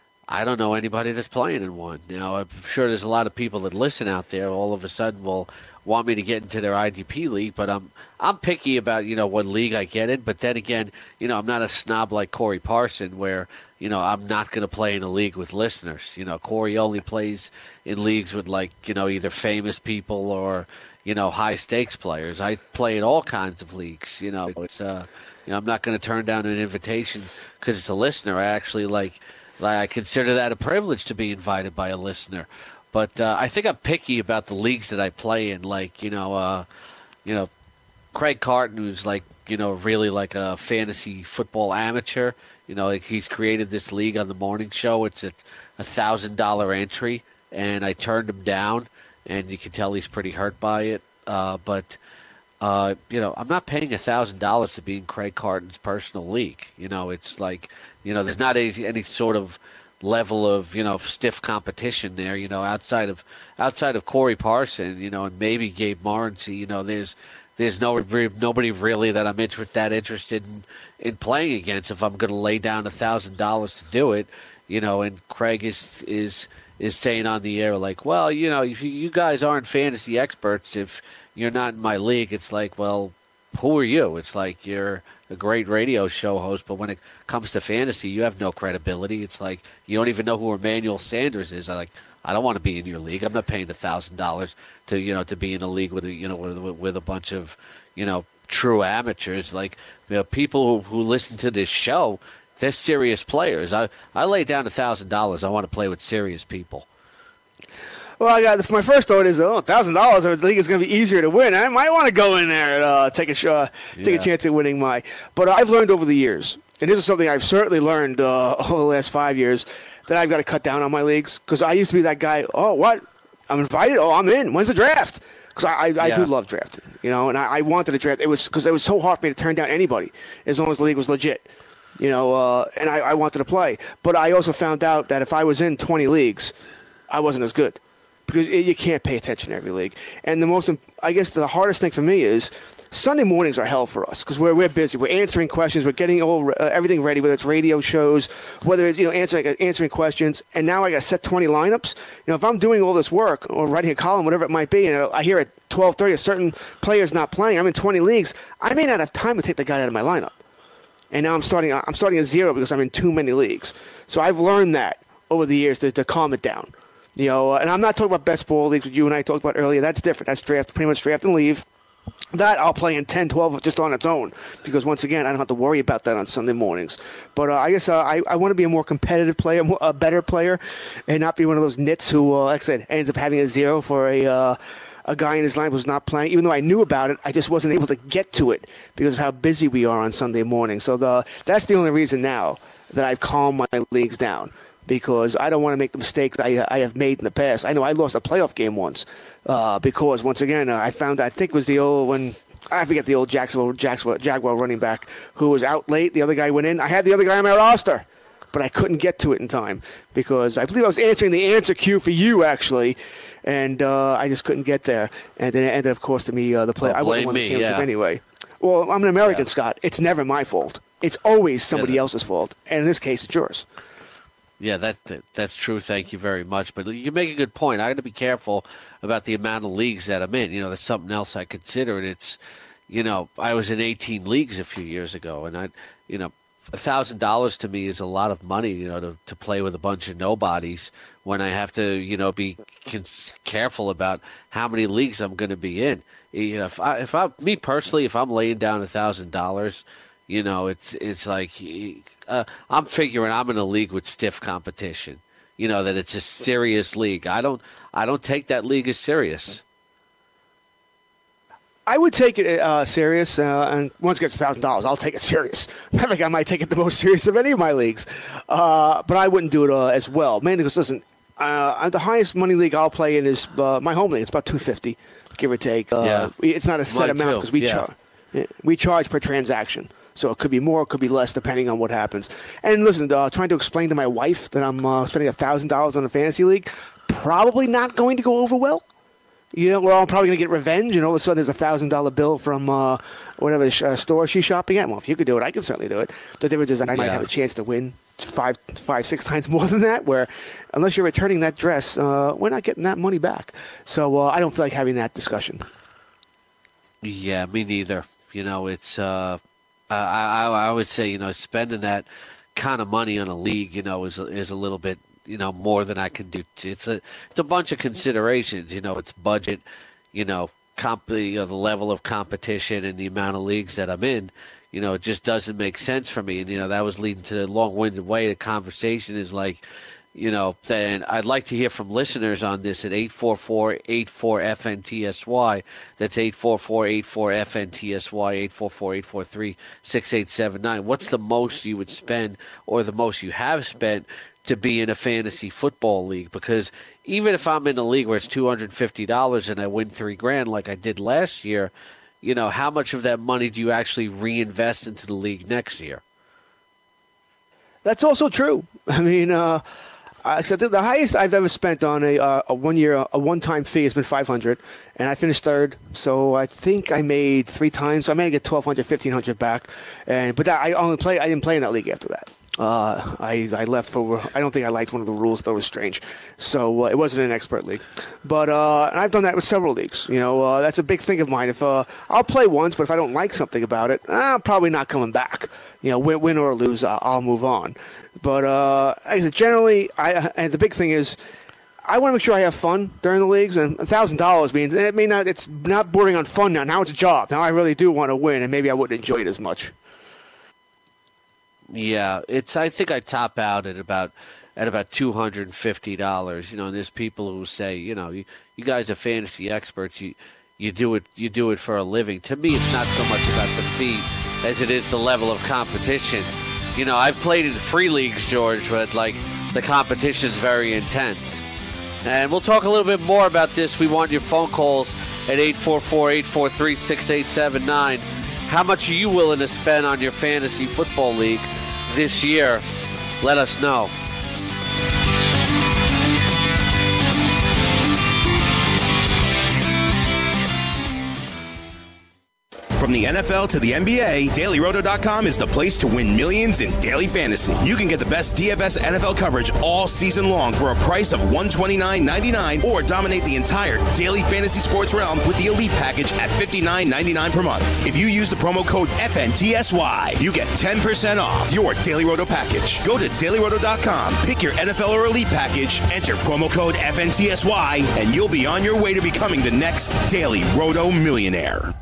I don't know anybody that's playing in one. Now, I'm sure there's a lot of people that listen out there all of a sudden will want me to get into their I D P league, but I'm I'm picky about, you know, what league I get in. But then again, you know, I'm not a snob like Corey Parson where, you know, I'm not going to play in a league with listeners. You know, Corey only plays in leagues with, like, you know, either famous people or, you know, high-stakes players. I play in all kinds of leagues. You know, it's uh. You know, I'm not going to turn down an invitation because it's a listener. I actually like, like, I consider that a privilege to be invited by a listener. But uh, I think I'm picky about the leagues that I play in. Like, you know, uh, you know, Craig Carton, who's like, you know, really like a fantasy football amateur. You know, like he's created this league on the morning show. It's a a thousand dollar entry, and I turned him down, and you can tell he's pretty hurt by it. Uh, but. Uh, you know, I'm not paying a thousand dollars to be in Craig Carton's personal league. You know, it's like, you know, there's not any, any sort of level of, you know, stiff competition there. You know, outside of outside of Corey Parson, you know, and maybe Gabe Morency. You know, there's there's no nobody really that I'm inter- that interested in, in playing against. If I'm going to lay down a thousand dollars to do it, you know, and Craig is is is saying on the air like, well, you know, if you, you guys aren't fantasy experts, if you're not in my league, it's like, well, who are you? It's like you're a great radio show host, but when it comes to fantasy, you have no credibility. It's like you don't even know who Emmanuel Sanders is. I like, I don't want to be in your league. I'm not paying a thousand dollars to you know to be in a league with a, you know with, with a bunch of you know true amateurs. Like you know, people who, who listen to this show, they're serious players. I I lay down a thousand dollars. I want to play with serious people. Well, I got my first thought is, oh, thousand dollars. I think it's going to be easier to win. I might want to go in there and uh, take a sh- uh, take yeah. a chance at winning my. But I've learned over the years, and this is something I've certainly learned uh, over the last five years, that I've got to cut down on my leagues because I used to be that guy. Oh, what? I'm invited. Oh, I'm in. When's the draft? Because I, I, I yeah. do love drafting, you know, and I, I wanted to draft. It was because it was so hard for me to turn down anybody as long as the league was legit, you know. Uh, and I, I wanted to play, but I also found out that if I was in twenty leagues, I wasn't as good. because you can't pay attention to every league. And the most, I guess the hardest thing for me is Sunday mornings are hell for us because we're we're busy. We're answering questions. We're getting all uh, everything ready, whether it's radio shows, whether it's you know answering answering questions. And now I got to set twenty lineups. You know, if I'm doing all this work or writing a column, whatever it might be, and I hear at twelve thirty a certain player's not playing, I'm in twenty leagues. I may not have time to take the guy out of my lineup. And now I'm starting. I'm starting at zero because I'm in too many leagues. So I've learned that over the years to, to calm it down. You know, and I'm not talking about best ball leagues, which you and I talked about earlier. That's different. That's draft, pretty much draft and leave. That I'll play in ten, twelve just on its own because, once again, I don't have to worry about that on Sunday mornings. But uh, I guess uh, I, I want to be a more competitive player, a better player, and not be one of those nits who, uh, like I said, ends up having a zero for a uh, a guy in his line who's not playing. Even though I knew about it, I just wasn't able to get to it because of how busy we are on Sunday morning. So the that's the only reason now that I've calmed my leagues down. Because I don't want to make the mistakes I, I have made in the past. I know I lost a playoff game once uh, because, once again, uh, I found, I think it was the old, when, I forget the old Jacksonville, Jacksonville Jaguar running back who was out late. The other guy went in. I had the other guy on my roster, but I couldn't get to it in time because I believe I was answering the answer queue for you, actually, and uh, I just couldn't get there. And then it ended up costing me uh, the play. Oh, I wouldn't won the championship yeah. anyway. Well, I'm an American, yeah. Scott. It's never my fault. It's always somebody yeah, else's fault. And in this case, it's yours. Yeah, that, that that's true. Thank you very much. But you make a good point. I got to be careful about the amount of leagues that I'm in. You know, that's something else I consider. And it's, you know, I was in eighteen leagues a few years ago, and I, you know, a thousand dollars to me is a lot of money. You know, to to play with a bunch of nobodies when I have to, you know, be careful about how many leagues I'm going to be in. You know, if I, if I, me personally, if I'm laying down a thousand dollars. You know, it's it's like uh, I'm figuring I'm in a league with stiff competition. You know that it's a serious league. I don't I don't take that league as serious. I would take it uh, serious, uh, and once it gets a thousand dollars, I'll take it serious. In fact, I might take it the most serious of any of my leagues, uh, but I wouldn't do it uh, as well. Mainly because listen, uh, the highest money league I'll play in is uh, my home league. It's about two fifty, give or take. Uh, yeah. It's not a set Mine amount because we yeah. charge we charge per transaction. So it could be more, it could be less, depending on what happens. And listen, uh, trying to explain to my wife that I'm uh, spending one thousand dollars on a fantasy league, probably not going to go over well. You know, well, I'm probably going to get revenge, and all of a sudden there's a one thousand dollars bill from uh, whatever uh, store she's shopping at. Well, if you could do it, I can certainly do it. The difference is that I might yeah. have a chance to win five, five, six times more than that, where unless you're returning that dress, uh, we're not getting that money back. So uh, I don't feel like having that discussion. Yeah, me neither. You know, it's uh, I, I I would say, you know, spending that kind of money on a league, you know, is is a little bit, you know, more than I can do. It's a it's a bunch of considerations. You know, it's budget, you know, comp, you know, the level of competition and the amount of leagues that I'm in. You know, it just doesn't make sense for me. And you know, that was leading to the long-winded way. The conversation is like, you know, then I'd like to hear from listeners on this at eight four four, eight four, F N T S Y. That's eight four four, eight four, F N T S Y, eight four four, eight four three, six eight seven nine. What's the most you would spend or the most you have spent to be in a fantasy football league? Because even if I'm in a league where it's two hundred fifty dollars and I win three grand like I did last year, you know, how much of that money do you actually reinvest into the league next year? That's also true. I mean, uh, Except the highest I've ever spent on a uh, a one year a one time fee has been five hundred, and I finished third. So I think I made three times. So I may get twelve hundred, fifteen hundred back, and but that, I only play. I didn't play in that league after that. Uh, I I left for. I don't think I liked one of the rules. That was strange. So uh, it wasn't an expert league, but uh, and I've done that with several leagues. You know, uh, that's a big thing of mine. If uh, I'll play once, but if I don't like something about it, I'm probably not coming back. You know, win, win or lose, I'll, I'll move on. But uh, I said, generally, I and the big thing is, I want to make sure I have fun during the leagues. And a thousand dollars means it may not. It's not bordering on fun now. Now it's a job. Now I really do want to win, and maybe I wouldn't enjoy it as much. Yeah, it's. I think I top out at about at about two hundred and fifty dollars. You know, and there's people who say, you know, you, you guys are fantasy experts. You you do it you do it for a living. To me, it's not so much about the fee as it is the level of competition. You know, I've played in free leagues, George, but like the competition's very intense. And we'll talk a little bit more about this. We want your phone calls at eight four four, eight four three, six eight seven nine. How much are you willing to spend on your fantasy football league this year? Let us know. From the N F L to the N B A, Daily Roto dot com is the place to win millions in daily fantasy. You can get the best D F S N F L coverage all season long for a price of one hundred twenty-nine ninety-nine, or dominate the entire daily fantasy sports realm with the Elite package at fifty-nine ninety-nine per month. If you use the promo code F N T S Y, you get ten percent off your Daily Roto package. Go to Daily Roto dot com, pick your N F L or Elite package, enter promo code F N T S Y, and you'll be on your way to becoming the next Daily Roto millionaire.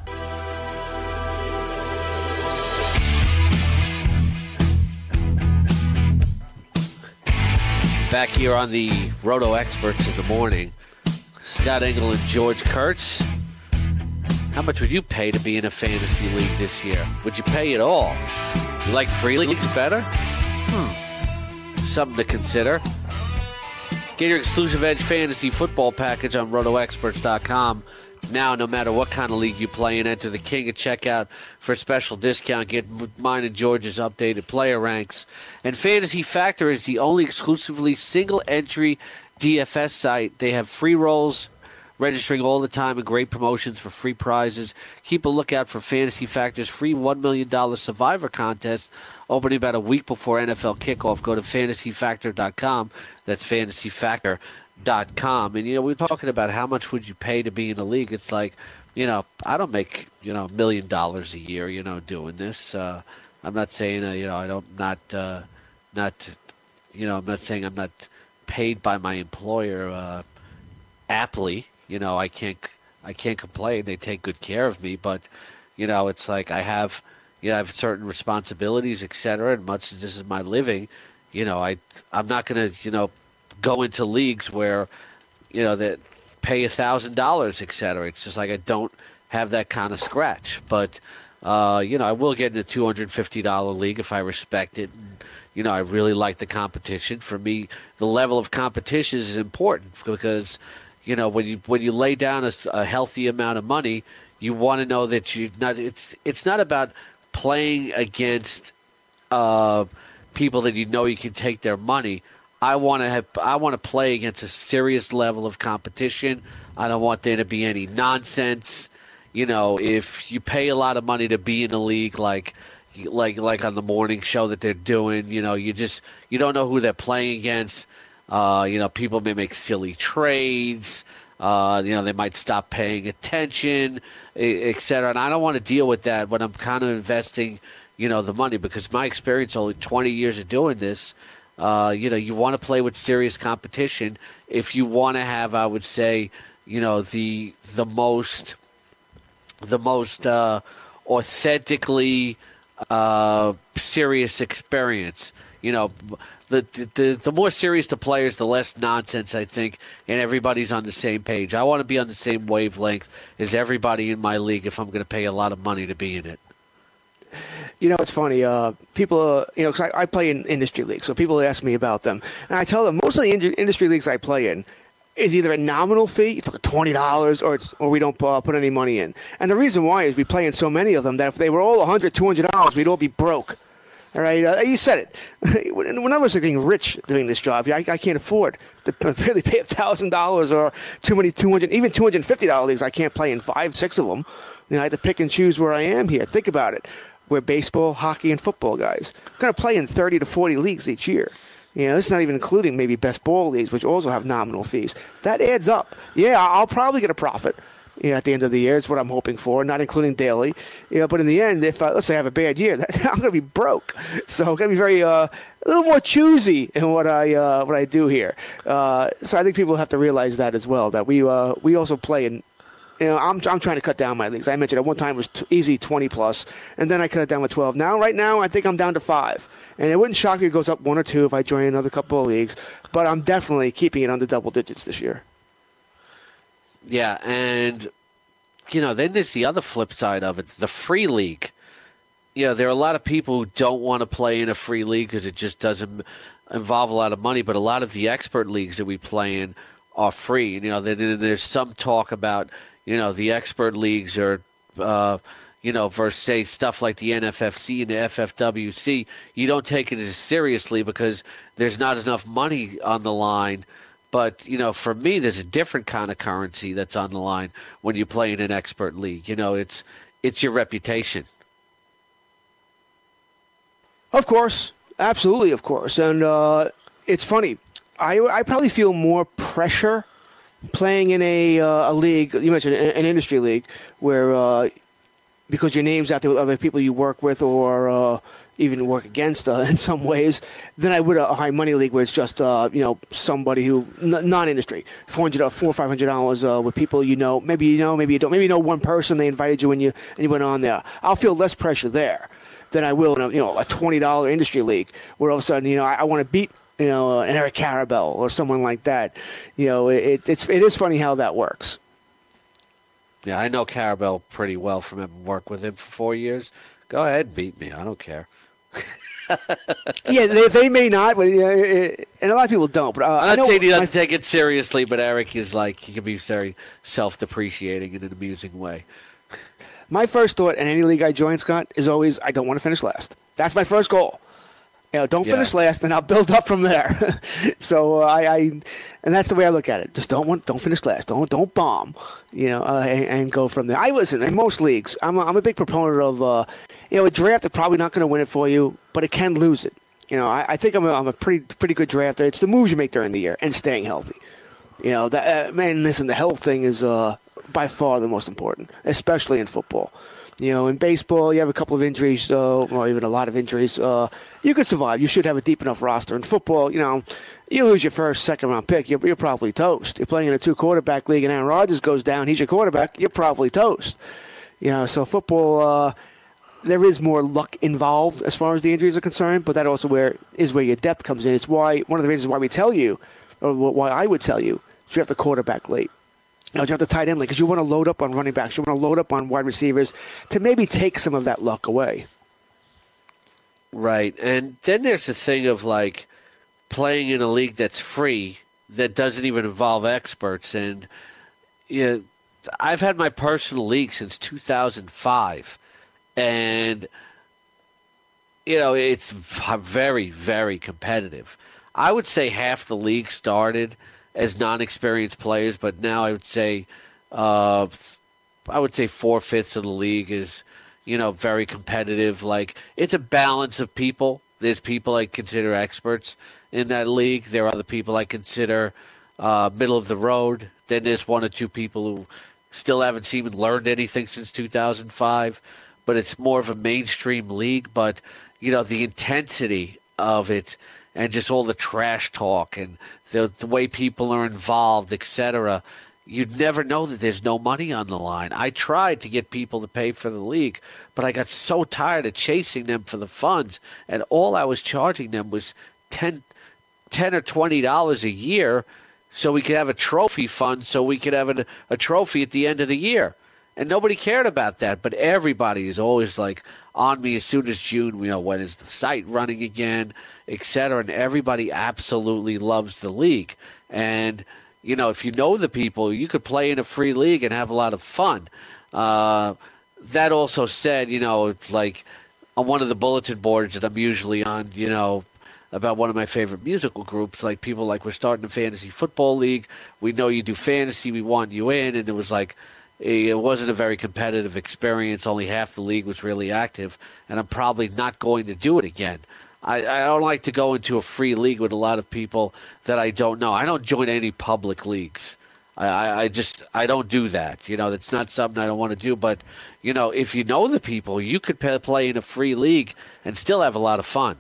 Back here on the Roto Experts in the morning, Scott Engel and George Kurtz. How much would you pay to be in a fantasy league this year? Would you pay at all? You like free leagues better? Hmm. Something to consider. Get your exclusive Edge Fantasy Football package on Roto Experts dot com. Now, no matter what kind of league you play in, enter the King at checkout for a special discount. Get mine and George's updated player ranks. And Fantasy Factor is the only exclusively single-entry D F S site. They have free rolls, registering all the time, and great promotions for free prizes. Keep a lookout for Fantasy Factor's free one million dollars Survivor contest, opening about a week before N F L kickoff. Go to fantasy factor dot com. That's fantasy factor dot com. And, you know, we we're talking about how much would you pay to be in the league. It's like, you know, I don't make, you know, a million dollars a year, you know, doing this. Uh, I'm not saying, uh, you know, I don't, not, uh, not, you know, I'm not saying I'm not paid by my employer uh, aptly. You know, I can't, I can't complain. They take good care of me, but, you know, it's like I have, you know, I have certain responsibilities, et cetera, and much as this is my living, you know, I, I'm not going to, you know, go into leagues where, you know, that pay a thousand dollars, et cetera. It's just like I don't have that kind of scratch. But, uh, you know, I will get in a two hundred fifty dollars league if I respect it. And, you know, I really like the competition. For me, the level of competition is important because, you know, when you when you lay down a, a healthy amount of money, you want to know that you not. It's it's not about playing against uh, people that you know you can take their money. I want to have. I want to play against a serious level of competition. I don't want there to be any nonsense. You know, if you pay a lot of money to be in a league, like like like on the morning show that they're doing, you know, you just you don't know who they're playing against. Uh, you know, people may make silly trades. Uh, you know, they might stop paying attention, et cetera. And I don't want to deal with that when I'm kind of investing, you know, the money, because my experience, only twenty years of doing this. Uh, you know, you want to play with serious competition. If you want to have, I would say, you know, the the most the most uh, authentically uh, serious experience. You know, the, the the more serious the players, the less nonsense, I think, and everybody's on the same page. I want to be on the same wavelength as everybody in my league if I'm going to pay a lot of money to be in it. You know, it's funny. Uh, people, uh, you know, because I, I play in industry leagues, so people ask me about them. And I tell them most of the in- industry leagues I play in is either a nominal fee, it's like twenty dollars, or it's, or we don't uh, put any money in. And the reason why is we play in so many of them that if they were all one hundred dollars, two hundred dollars, we'd all be broke. All right, uh, you said it. When I was getting rich doing this job, I, I can't afford to really pay one thousand dollars or too many two hundred dollars, even two hundred fifty dollars leagues. I can't play in five, six of them. You know, I have to pick and choose where I am here. Think about it. We're baseball, hockey, and football guys. We're going to play in thirty to forty leagues each year. You know, this is not even including maybe best ball leagues, which also have nominal fees. That adds up. Yeah, I'll probably get a profit, you know, at the end of the year. It's what I'm hoping for, not including daily. You know, but in the end, if uh, let's say I have a bad year, that, I'm going to be broke. So I'm going to be very uh, a little more choosy in what I uh, what I do here. Uh, so I think people have to realize that as well. That we uh, we also play in. You know, I'm I'm trying to cut down my leagues. I mentioned at one time it was t- easy twenty plus, and then I cut it down to twelve. Now, right now, I think I'm down to five, and it wouldn't shock me if it goes up one or two if I join another couple of leagues. But I'm definitely keeping it under double digits this year. Yeah, and you know, then there's the other flip side of it, the free league. You know, there are a lot of people who don't want to play in a free league because it just doesn't involve a lot of money. But a lot of the expert leagues that we play in are free. You know, there's some talk about. You know, the expert leagues are, uh, you know, versus, say, stuff like the N F F C and the F F W C. You don't take it as seriously because there's not enough money on the line. But, you know, for me, there's a different kind of currency that's on the line when you play in an expert league. You know, it's it's your reputation. Of course. Absolutely, of course. And uh, it's funny. I, I probably feel more pressure playing in a, uh, a league, you mentioned an industry league, where uh, because your name's out there with other people you work with or uh, even work against uh, in some ways, than I would a high money league where it's just uh, you know somebody who n- non-industry, four hundred, four or five hundred dollars uh, with people you know, maybe you know, maybe you don't, maybe you know one person they invited you and you and you went on there. I'll feel less pressure there than I will in a, you know a twenty dollar industry league where all of a sudden you know I, I want to beat you know an Eric Carabell or someone like that. You know it, it's it is funny how that works. Yeah, I know Carabell pretty well from having worked with him for four years. Go ahead and beat me. I don't care. yeah, they, they may not, but uh, and a lot of people don't. But uh, I'm I not know saying he doesn't my, take it seriously, but Eric is like he can be very self-depreciating in an amusing way. My first thought in any league I join, Scott, is always I don't want to finish last. That's my first goal. You know, don't Yeah. finish last, and I'll build up from there. so uh, I, I, and that's the way I look at it. Just don't want, don't finish last. Don't, don't bomb. You know, uh, and, and go from there. I listen in most leagues. I'm, a, I'm a big proponent of, uh, you know, a draft is probably not going to win it for you, but it can lose it. You know, I, I think I'm a, I'm a pretty, pretty good drafter. It's the moves you make during the year and staying healthy. You know, that uh, man. Listen, the health thing is uh, by far the most important, especially in football. You know, in baseball, you have a couple of injuries, uh, or even a lot of injuries. Uh, you could survive. You should have a deep enough roster. In football, you know, you lose your first, second-round pick, you're, you're probably toast. You're playing in a two-quarterback league, and Aaron Rodgers goes down. He's your quarterback. You're probably toast. You know, so football, uh, there is more luck involved as far as the injuries are concerned, but that also where is where your depth comes in. It's why one of the reasons why we tell you, or why I would tell you, draft the quarterback late. You know, you have the tight end because you want to load up on running backs. You want to load up on wide receivers to maybe take some of that luck away. Right. And then there's the thing of, like, playing in a league that's free that doesn't even involve experts. And you know, I've had my personal league since two thousand five. And, you know, it's very, very competitive. I would say half the league started as non-experienced players, but now I would say, uh, I would say four-fifths of the league is, you know, very competitive. Like, it's a balance of people. There's people I consider experts in that league. There are other people I consider uh, middle of the road. Then there's one or two people who still haven't even learned anything since two thousand five. But it's more of a mainstream league. But, you know, the intensity of it and just all the trash talk and the, the way people are involved, et cetera, you'd never know that there's no money on the line. I tried to get people to pay for the league, but I got so tired of chasing them for the funds, and all I was charging them was ten, ten or twenty dollars a year so we could have a trophy fund, so we could have a, a trophy at the end of the year. And nobody cared about that, but everybody is always like on me as soon as June, you know, when is the site running again, et cetera. And everybody absolutely loves the league. And, you know, if you know the people, you could play in a free league and have a lot of fun. Uh, that also said, you know, like on one of the bulletin boards that I'm usually on, you know, about one of my favorite musical groups, like people like, we're starting a fantasy football league. We know you do fantasy. We want you in. And it was like, it wasn't a very competitive experience. Only half the league was really active, and I'm probably not going to do it again. I, I don't like to go into a free league with a lot of people that I don't know. I don't join any public leagues. I, I, I just I don't do that. You know, that's not something I don't want to do. But, you know, if you know the people, you could pay, play in a free league and still have a lot of fun.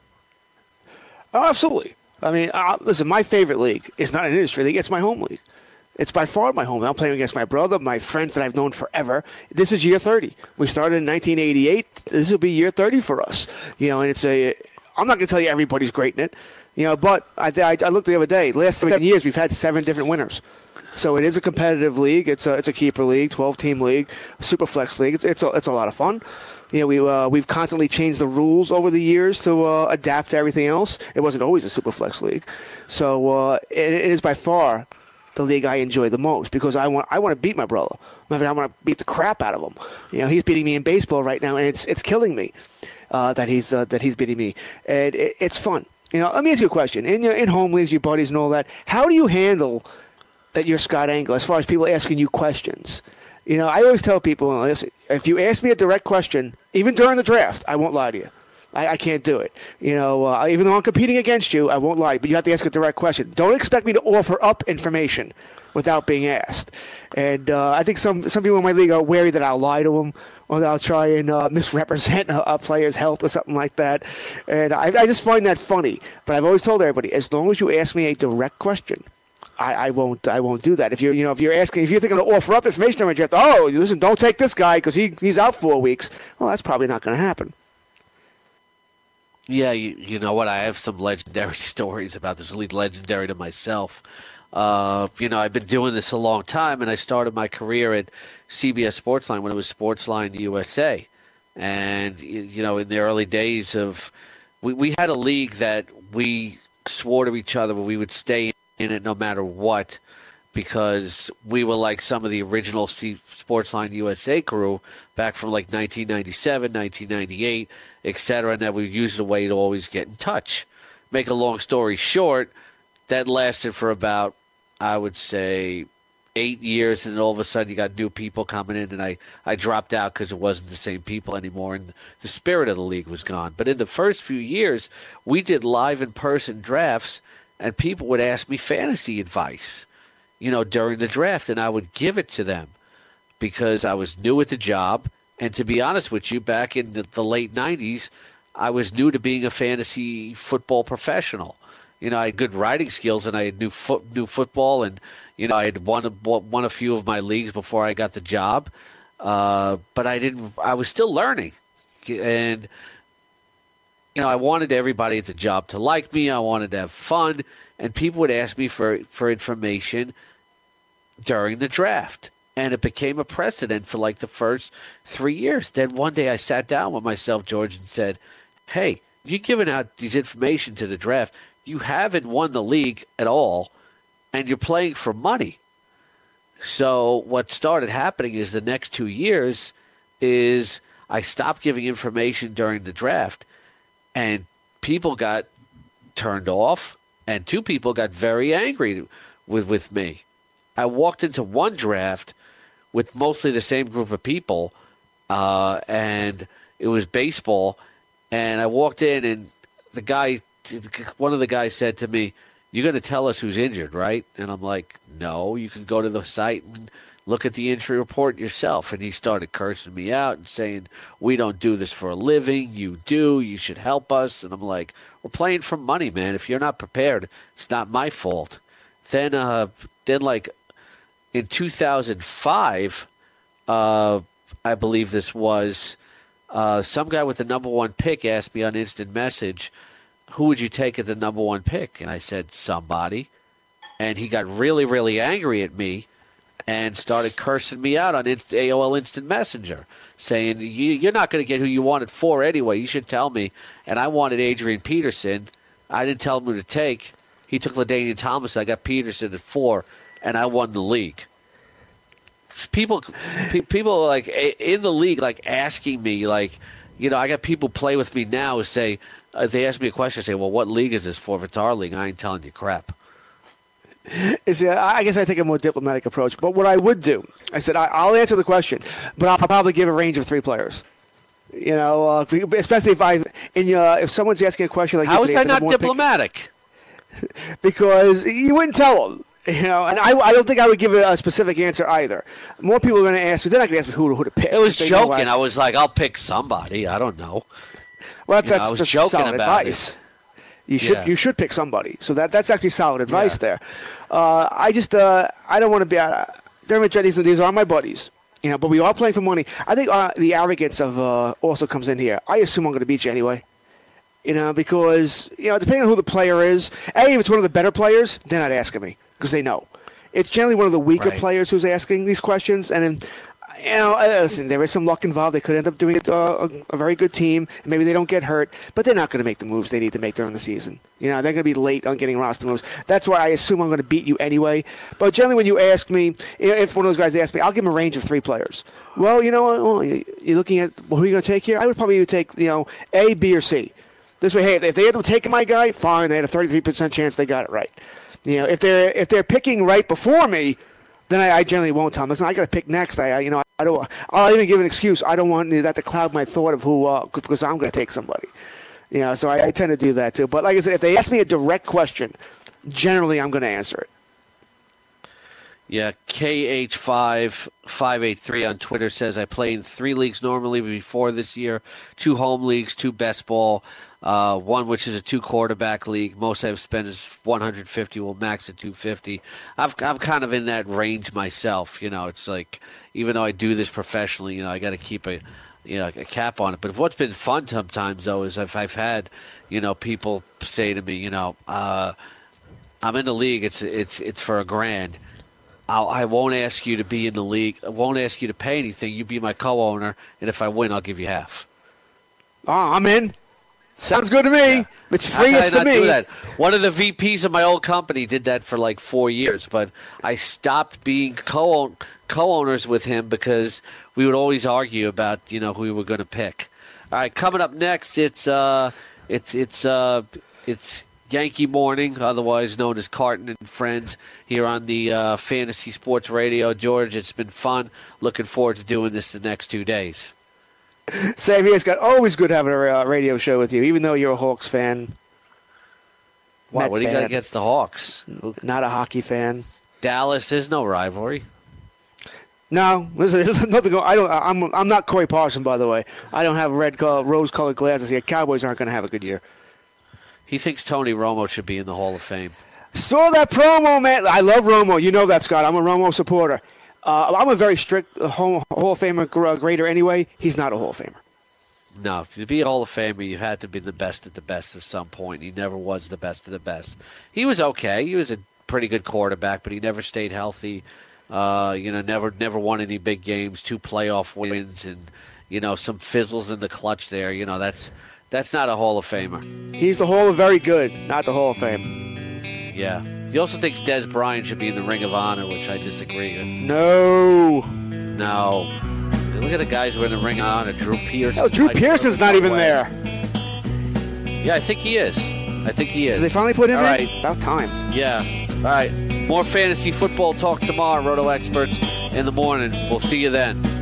Oh, absolutely. I mean, uh, listen, my favorite league is not an industry league. It's my home league. It's by far my home. I'm playing against my brother, my friends that I've known forever. This is year thirty. We started in nineteen eighty-eight. This will be year thirty for us. You know, and it's a. I'm not going to tell you everybody's great in it. You know, but I, I, I looked the other day. Last seven years, we've had seven different winners. So it is a competitive league. It's a it's a keeper league, twelve team league, super flex league. It's it's a, it's a lot of fun. You know, we uh, we've constantly changed the rules over the years to uh, adapt to everything else. It wasn't always a super flex league. So uh, it, it is by far the league I enjoy the most because I want I want to beat my brother. I want to beat the crap out of him. You know, he's beating me in baseball right now, and it's it's killing me uh, that he's uh, that he's beating me. And it, it's fun. You know, let me ask you a question. In your in home leagues, your buddies and all that, how do you handle that you're Scott Engel as far as people asking you questions? You know, I always tell people, listen, if you ask me a direct question, even during the draft, I won't lie to you. I, I can't do it. You know, uh, even though I'm competing against you, I won't lie. But you have to ask a direct question. Don't expect me to offer up information without being asked. And uh, I think some some people in my league are wary that I'll lie to them or that I'll try and uh, misrepresent a, a player's health or something like that. And I, I just find that funny. But I've always told everybody, as long as you ask me a direct question, I, I won't. I won't do that. If you're, you know, if you're asking, if you're thinking to offer up information during the draft, oh, listen, don't take this guy because he he's out four weeks. Well, that's probably not going to happen. Yeah, you, you know what? I have some legendary stories about this. At least legendary to myself. Uh, you know, I've been doing this a long time, and I started my career at C B S Sportsline when it was Sportsline U S A. And you know, in the early days of, we we had a league that we swore to each other we would stay in. in it no matter what, because we were like some of the original C- Sportsline U S A crew back from like nineteen ninety-seven, nineteen ninety-eight, et cetera, and that we used a way to always get in touch. Make a long story short, that lasted for about, I would say, eight years, and then all of a sudden you got new people coming in, and I, I dropped out because it wasn't the same people anymore, and the spirit of the league was gone. But in the first few years, we did live in-person drafts, and people would ask me fantasy advice, you know, during the draft, and I would give it to them because I was new at the job. And to be honest with you, back in the, the late nineties, I was new to being a fantasy football professional. You know, I had good writing skills, and I had new foot, new football, and you know, I had won a, won a few of my leagues before I got the job. Uh, but I didn't. I was still learning, and you know, I wanted everybody at the job to like me. I wanted to have fun, and people would ask me for, for information during the draft. And it became a precedent for like the first three years. Then one day I sat down with myself, George, and said, hey, you're giving out these information to the draft. You haven't won the league at all, and you're playing for money. So what started happening is the next two years is I stopped giving information during the draft. And people got turned off, and two people got very angry with, with me. I walked into one draft with mostly the same group of people, uh, and it was baseball. And I walked in, and the guy, one of the guys said to me, you're going to tell us who's injured, right? And I'm like, no, you can go to the site and look at the injury report yourself. And he started cursing me out and saying, we don't do this for a living. You do. You should help us. And I'm like, we're playing for money, man. If you're not prepared, it's not my fault. Then, uh, then like in two thousand five, uh, I believe this was, uh, some guy with the number one pick asked me on instant message, who would you take at the number one pick? And I said, somebody. And he got really, really angry at me and started cursing me out on A O L Instant Messenger, saying, you're not going to get who you wanted for anyway. You should tell me. And I wanted Adrian Peterson. I didn't tell him who to take. He took LaDainian Thomas. I got Peterson at four, and I won the league. People, people like in the league, like asking me, like, you know, I got people play with me now who say, uh, they ask me a question, say, well, what league is this for? If it's our league, I ain't telling you crap. Is uh, I guess I take a more diplomatic approach. But what I would do, I said, I, I'll answer the question, but I'll probably give a range of three players. You know, uh, especially if I, in uh, if someone's asking a question like, how is that not diplomatic? Pick, because you wouldn't tell them. You know, and I, I don't think I would give a specific answer either. More people are going to ask me. They're not going to ask me who, who to pick. It was joking. I, I was like, I'll pick somebody. I don't know. Well, that's, you know, that's, I was that's joking solid about advice. it. You should Yeah. you should pick somebody. So that that's actually solid advice Yeah. there. Uh, I just uh, I don't want to be. Uh, Dermot Jennings and these are my buddies. You know, but we are playing for money. I think uh, the arrogance of uh, also comes in here. I assume I'm going to beat you anyway. You know, because you know, depending on who the player is, A, if it's one of the better players, they're not asking me because they know. It's generally one of the weaker Right. players who's asking these questions, and then, you know, uh, listen, there is some luck involved. They could end up doing it, uh, a, a very good team, and maybe they don't get hurt, but they're not going to make the moves they need to make during the season. You know, they're going to be late on getting roster moves. That's why I assume I'm going to beat you anyway. But generally, when you ask me, if one of those guys asks me, I'll give them a range of three players. Well, you know, oh, you're looking at well, who are you going to take here? I would probably take, you know, A, B, or C. This way, hey, if they end up taking my guy, fine. They had a thirty-three percent chance they got it right. You know, if they're if they're picking right before me, then I, I generally won't tell them. Listen, I got to pick next. I, I, you know, I don't. I'll even give an excuse. I don't want that to cloud my thought of who, uh, because I'm going to take somebody. You know, so I, I tend to do that too. But like I said, if they ask me a direct question, generally I'm going to answer it. Yeah, K H five five eight three on Twitter says, I play in three leagues normally before this year, two home leagues, two best ball, uh, one which is a two-quarterback league. Most I've spent is one hundred fifty, will max at two hundred fifty. I've, I'm kind of in that range myself. You know, it's like, even though I do this professionally, you know, I got to keep a, you know, a cap on it. But what's been fun sometimes, though, is if I've had, you know, people say to me, you know, uh, I'm in the league, it's it's it's for a grand. I'll, I won't ask you to be in the league. I won't ask you to pay anything. You be my co-owner, and if I win, I'll give you half. Oh, I'm in. Sounds good to me. Yeah. It's free as to me. Do that? One of the V Ps of my old company did that for like four years, but I stopped being co co-owners with him because we would always argue about, you know, who we were going to pick. All right, coming up next, it's uh, it's it's uh, it's. Yankee Morning, otherwise known as Carton and Friends, here on the uh, Fantasy Sports Radio. George, it's been fun. Looking forward to doing this the next two days. Same here, Scott. Always good having a uh, radio show with you, even though you're a Hawks fan. Wow, what do you got against the Hawks? Not a hockey fan. Dallas is no rivalry. No, listen, there's nothing going. I don't. I'm. I'm not Corey Parson, by the way. I don't have red, color, rose-colored glasses here. Cowboys aren't going to have a good year. He thinks Tony Romo should be in the Hall of Fame. Saw that promo, man. I love Romo. You know that, Scott. I'm a Romo supporter. Uh, I'm a very strict Hall, Hall of Famer grader anyway. He's not a Hall of Famer. No, to be a Hall of Famer, you had to be the best at the best at some point. He never was the best of the best. He was okay. He was a pretty good quarterback, but he never stayed healthy. Uh, you know, never never won any big games, two playoff wins, and, you know, some fizzles in the clutch there. You know, that's... That's not a Hall of Famer. He's the Hall of Very Good, not the Hall of Fame. Yeah. He also thinks Des Bryant should be in the Ring of Honor, which I disagree with. No. No. Look at the guys who are in the Ring of Honor. Drew Pearson. No, Drew Pearson's not even there. Yeah, I think he is. I think he is. Did they finally put him All in? Right. About time. Yeah. All right. More fantasy football talk tomorrow. Roto Experts in the morning. We'll see you then.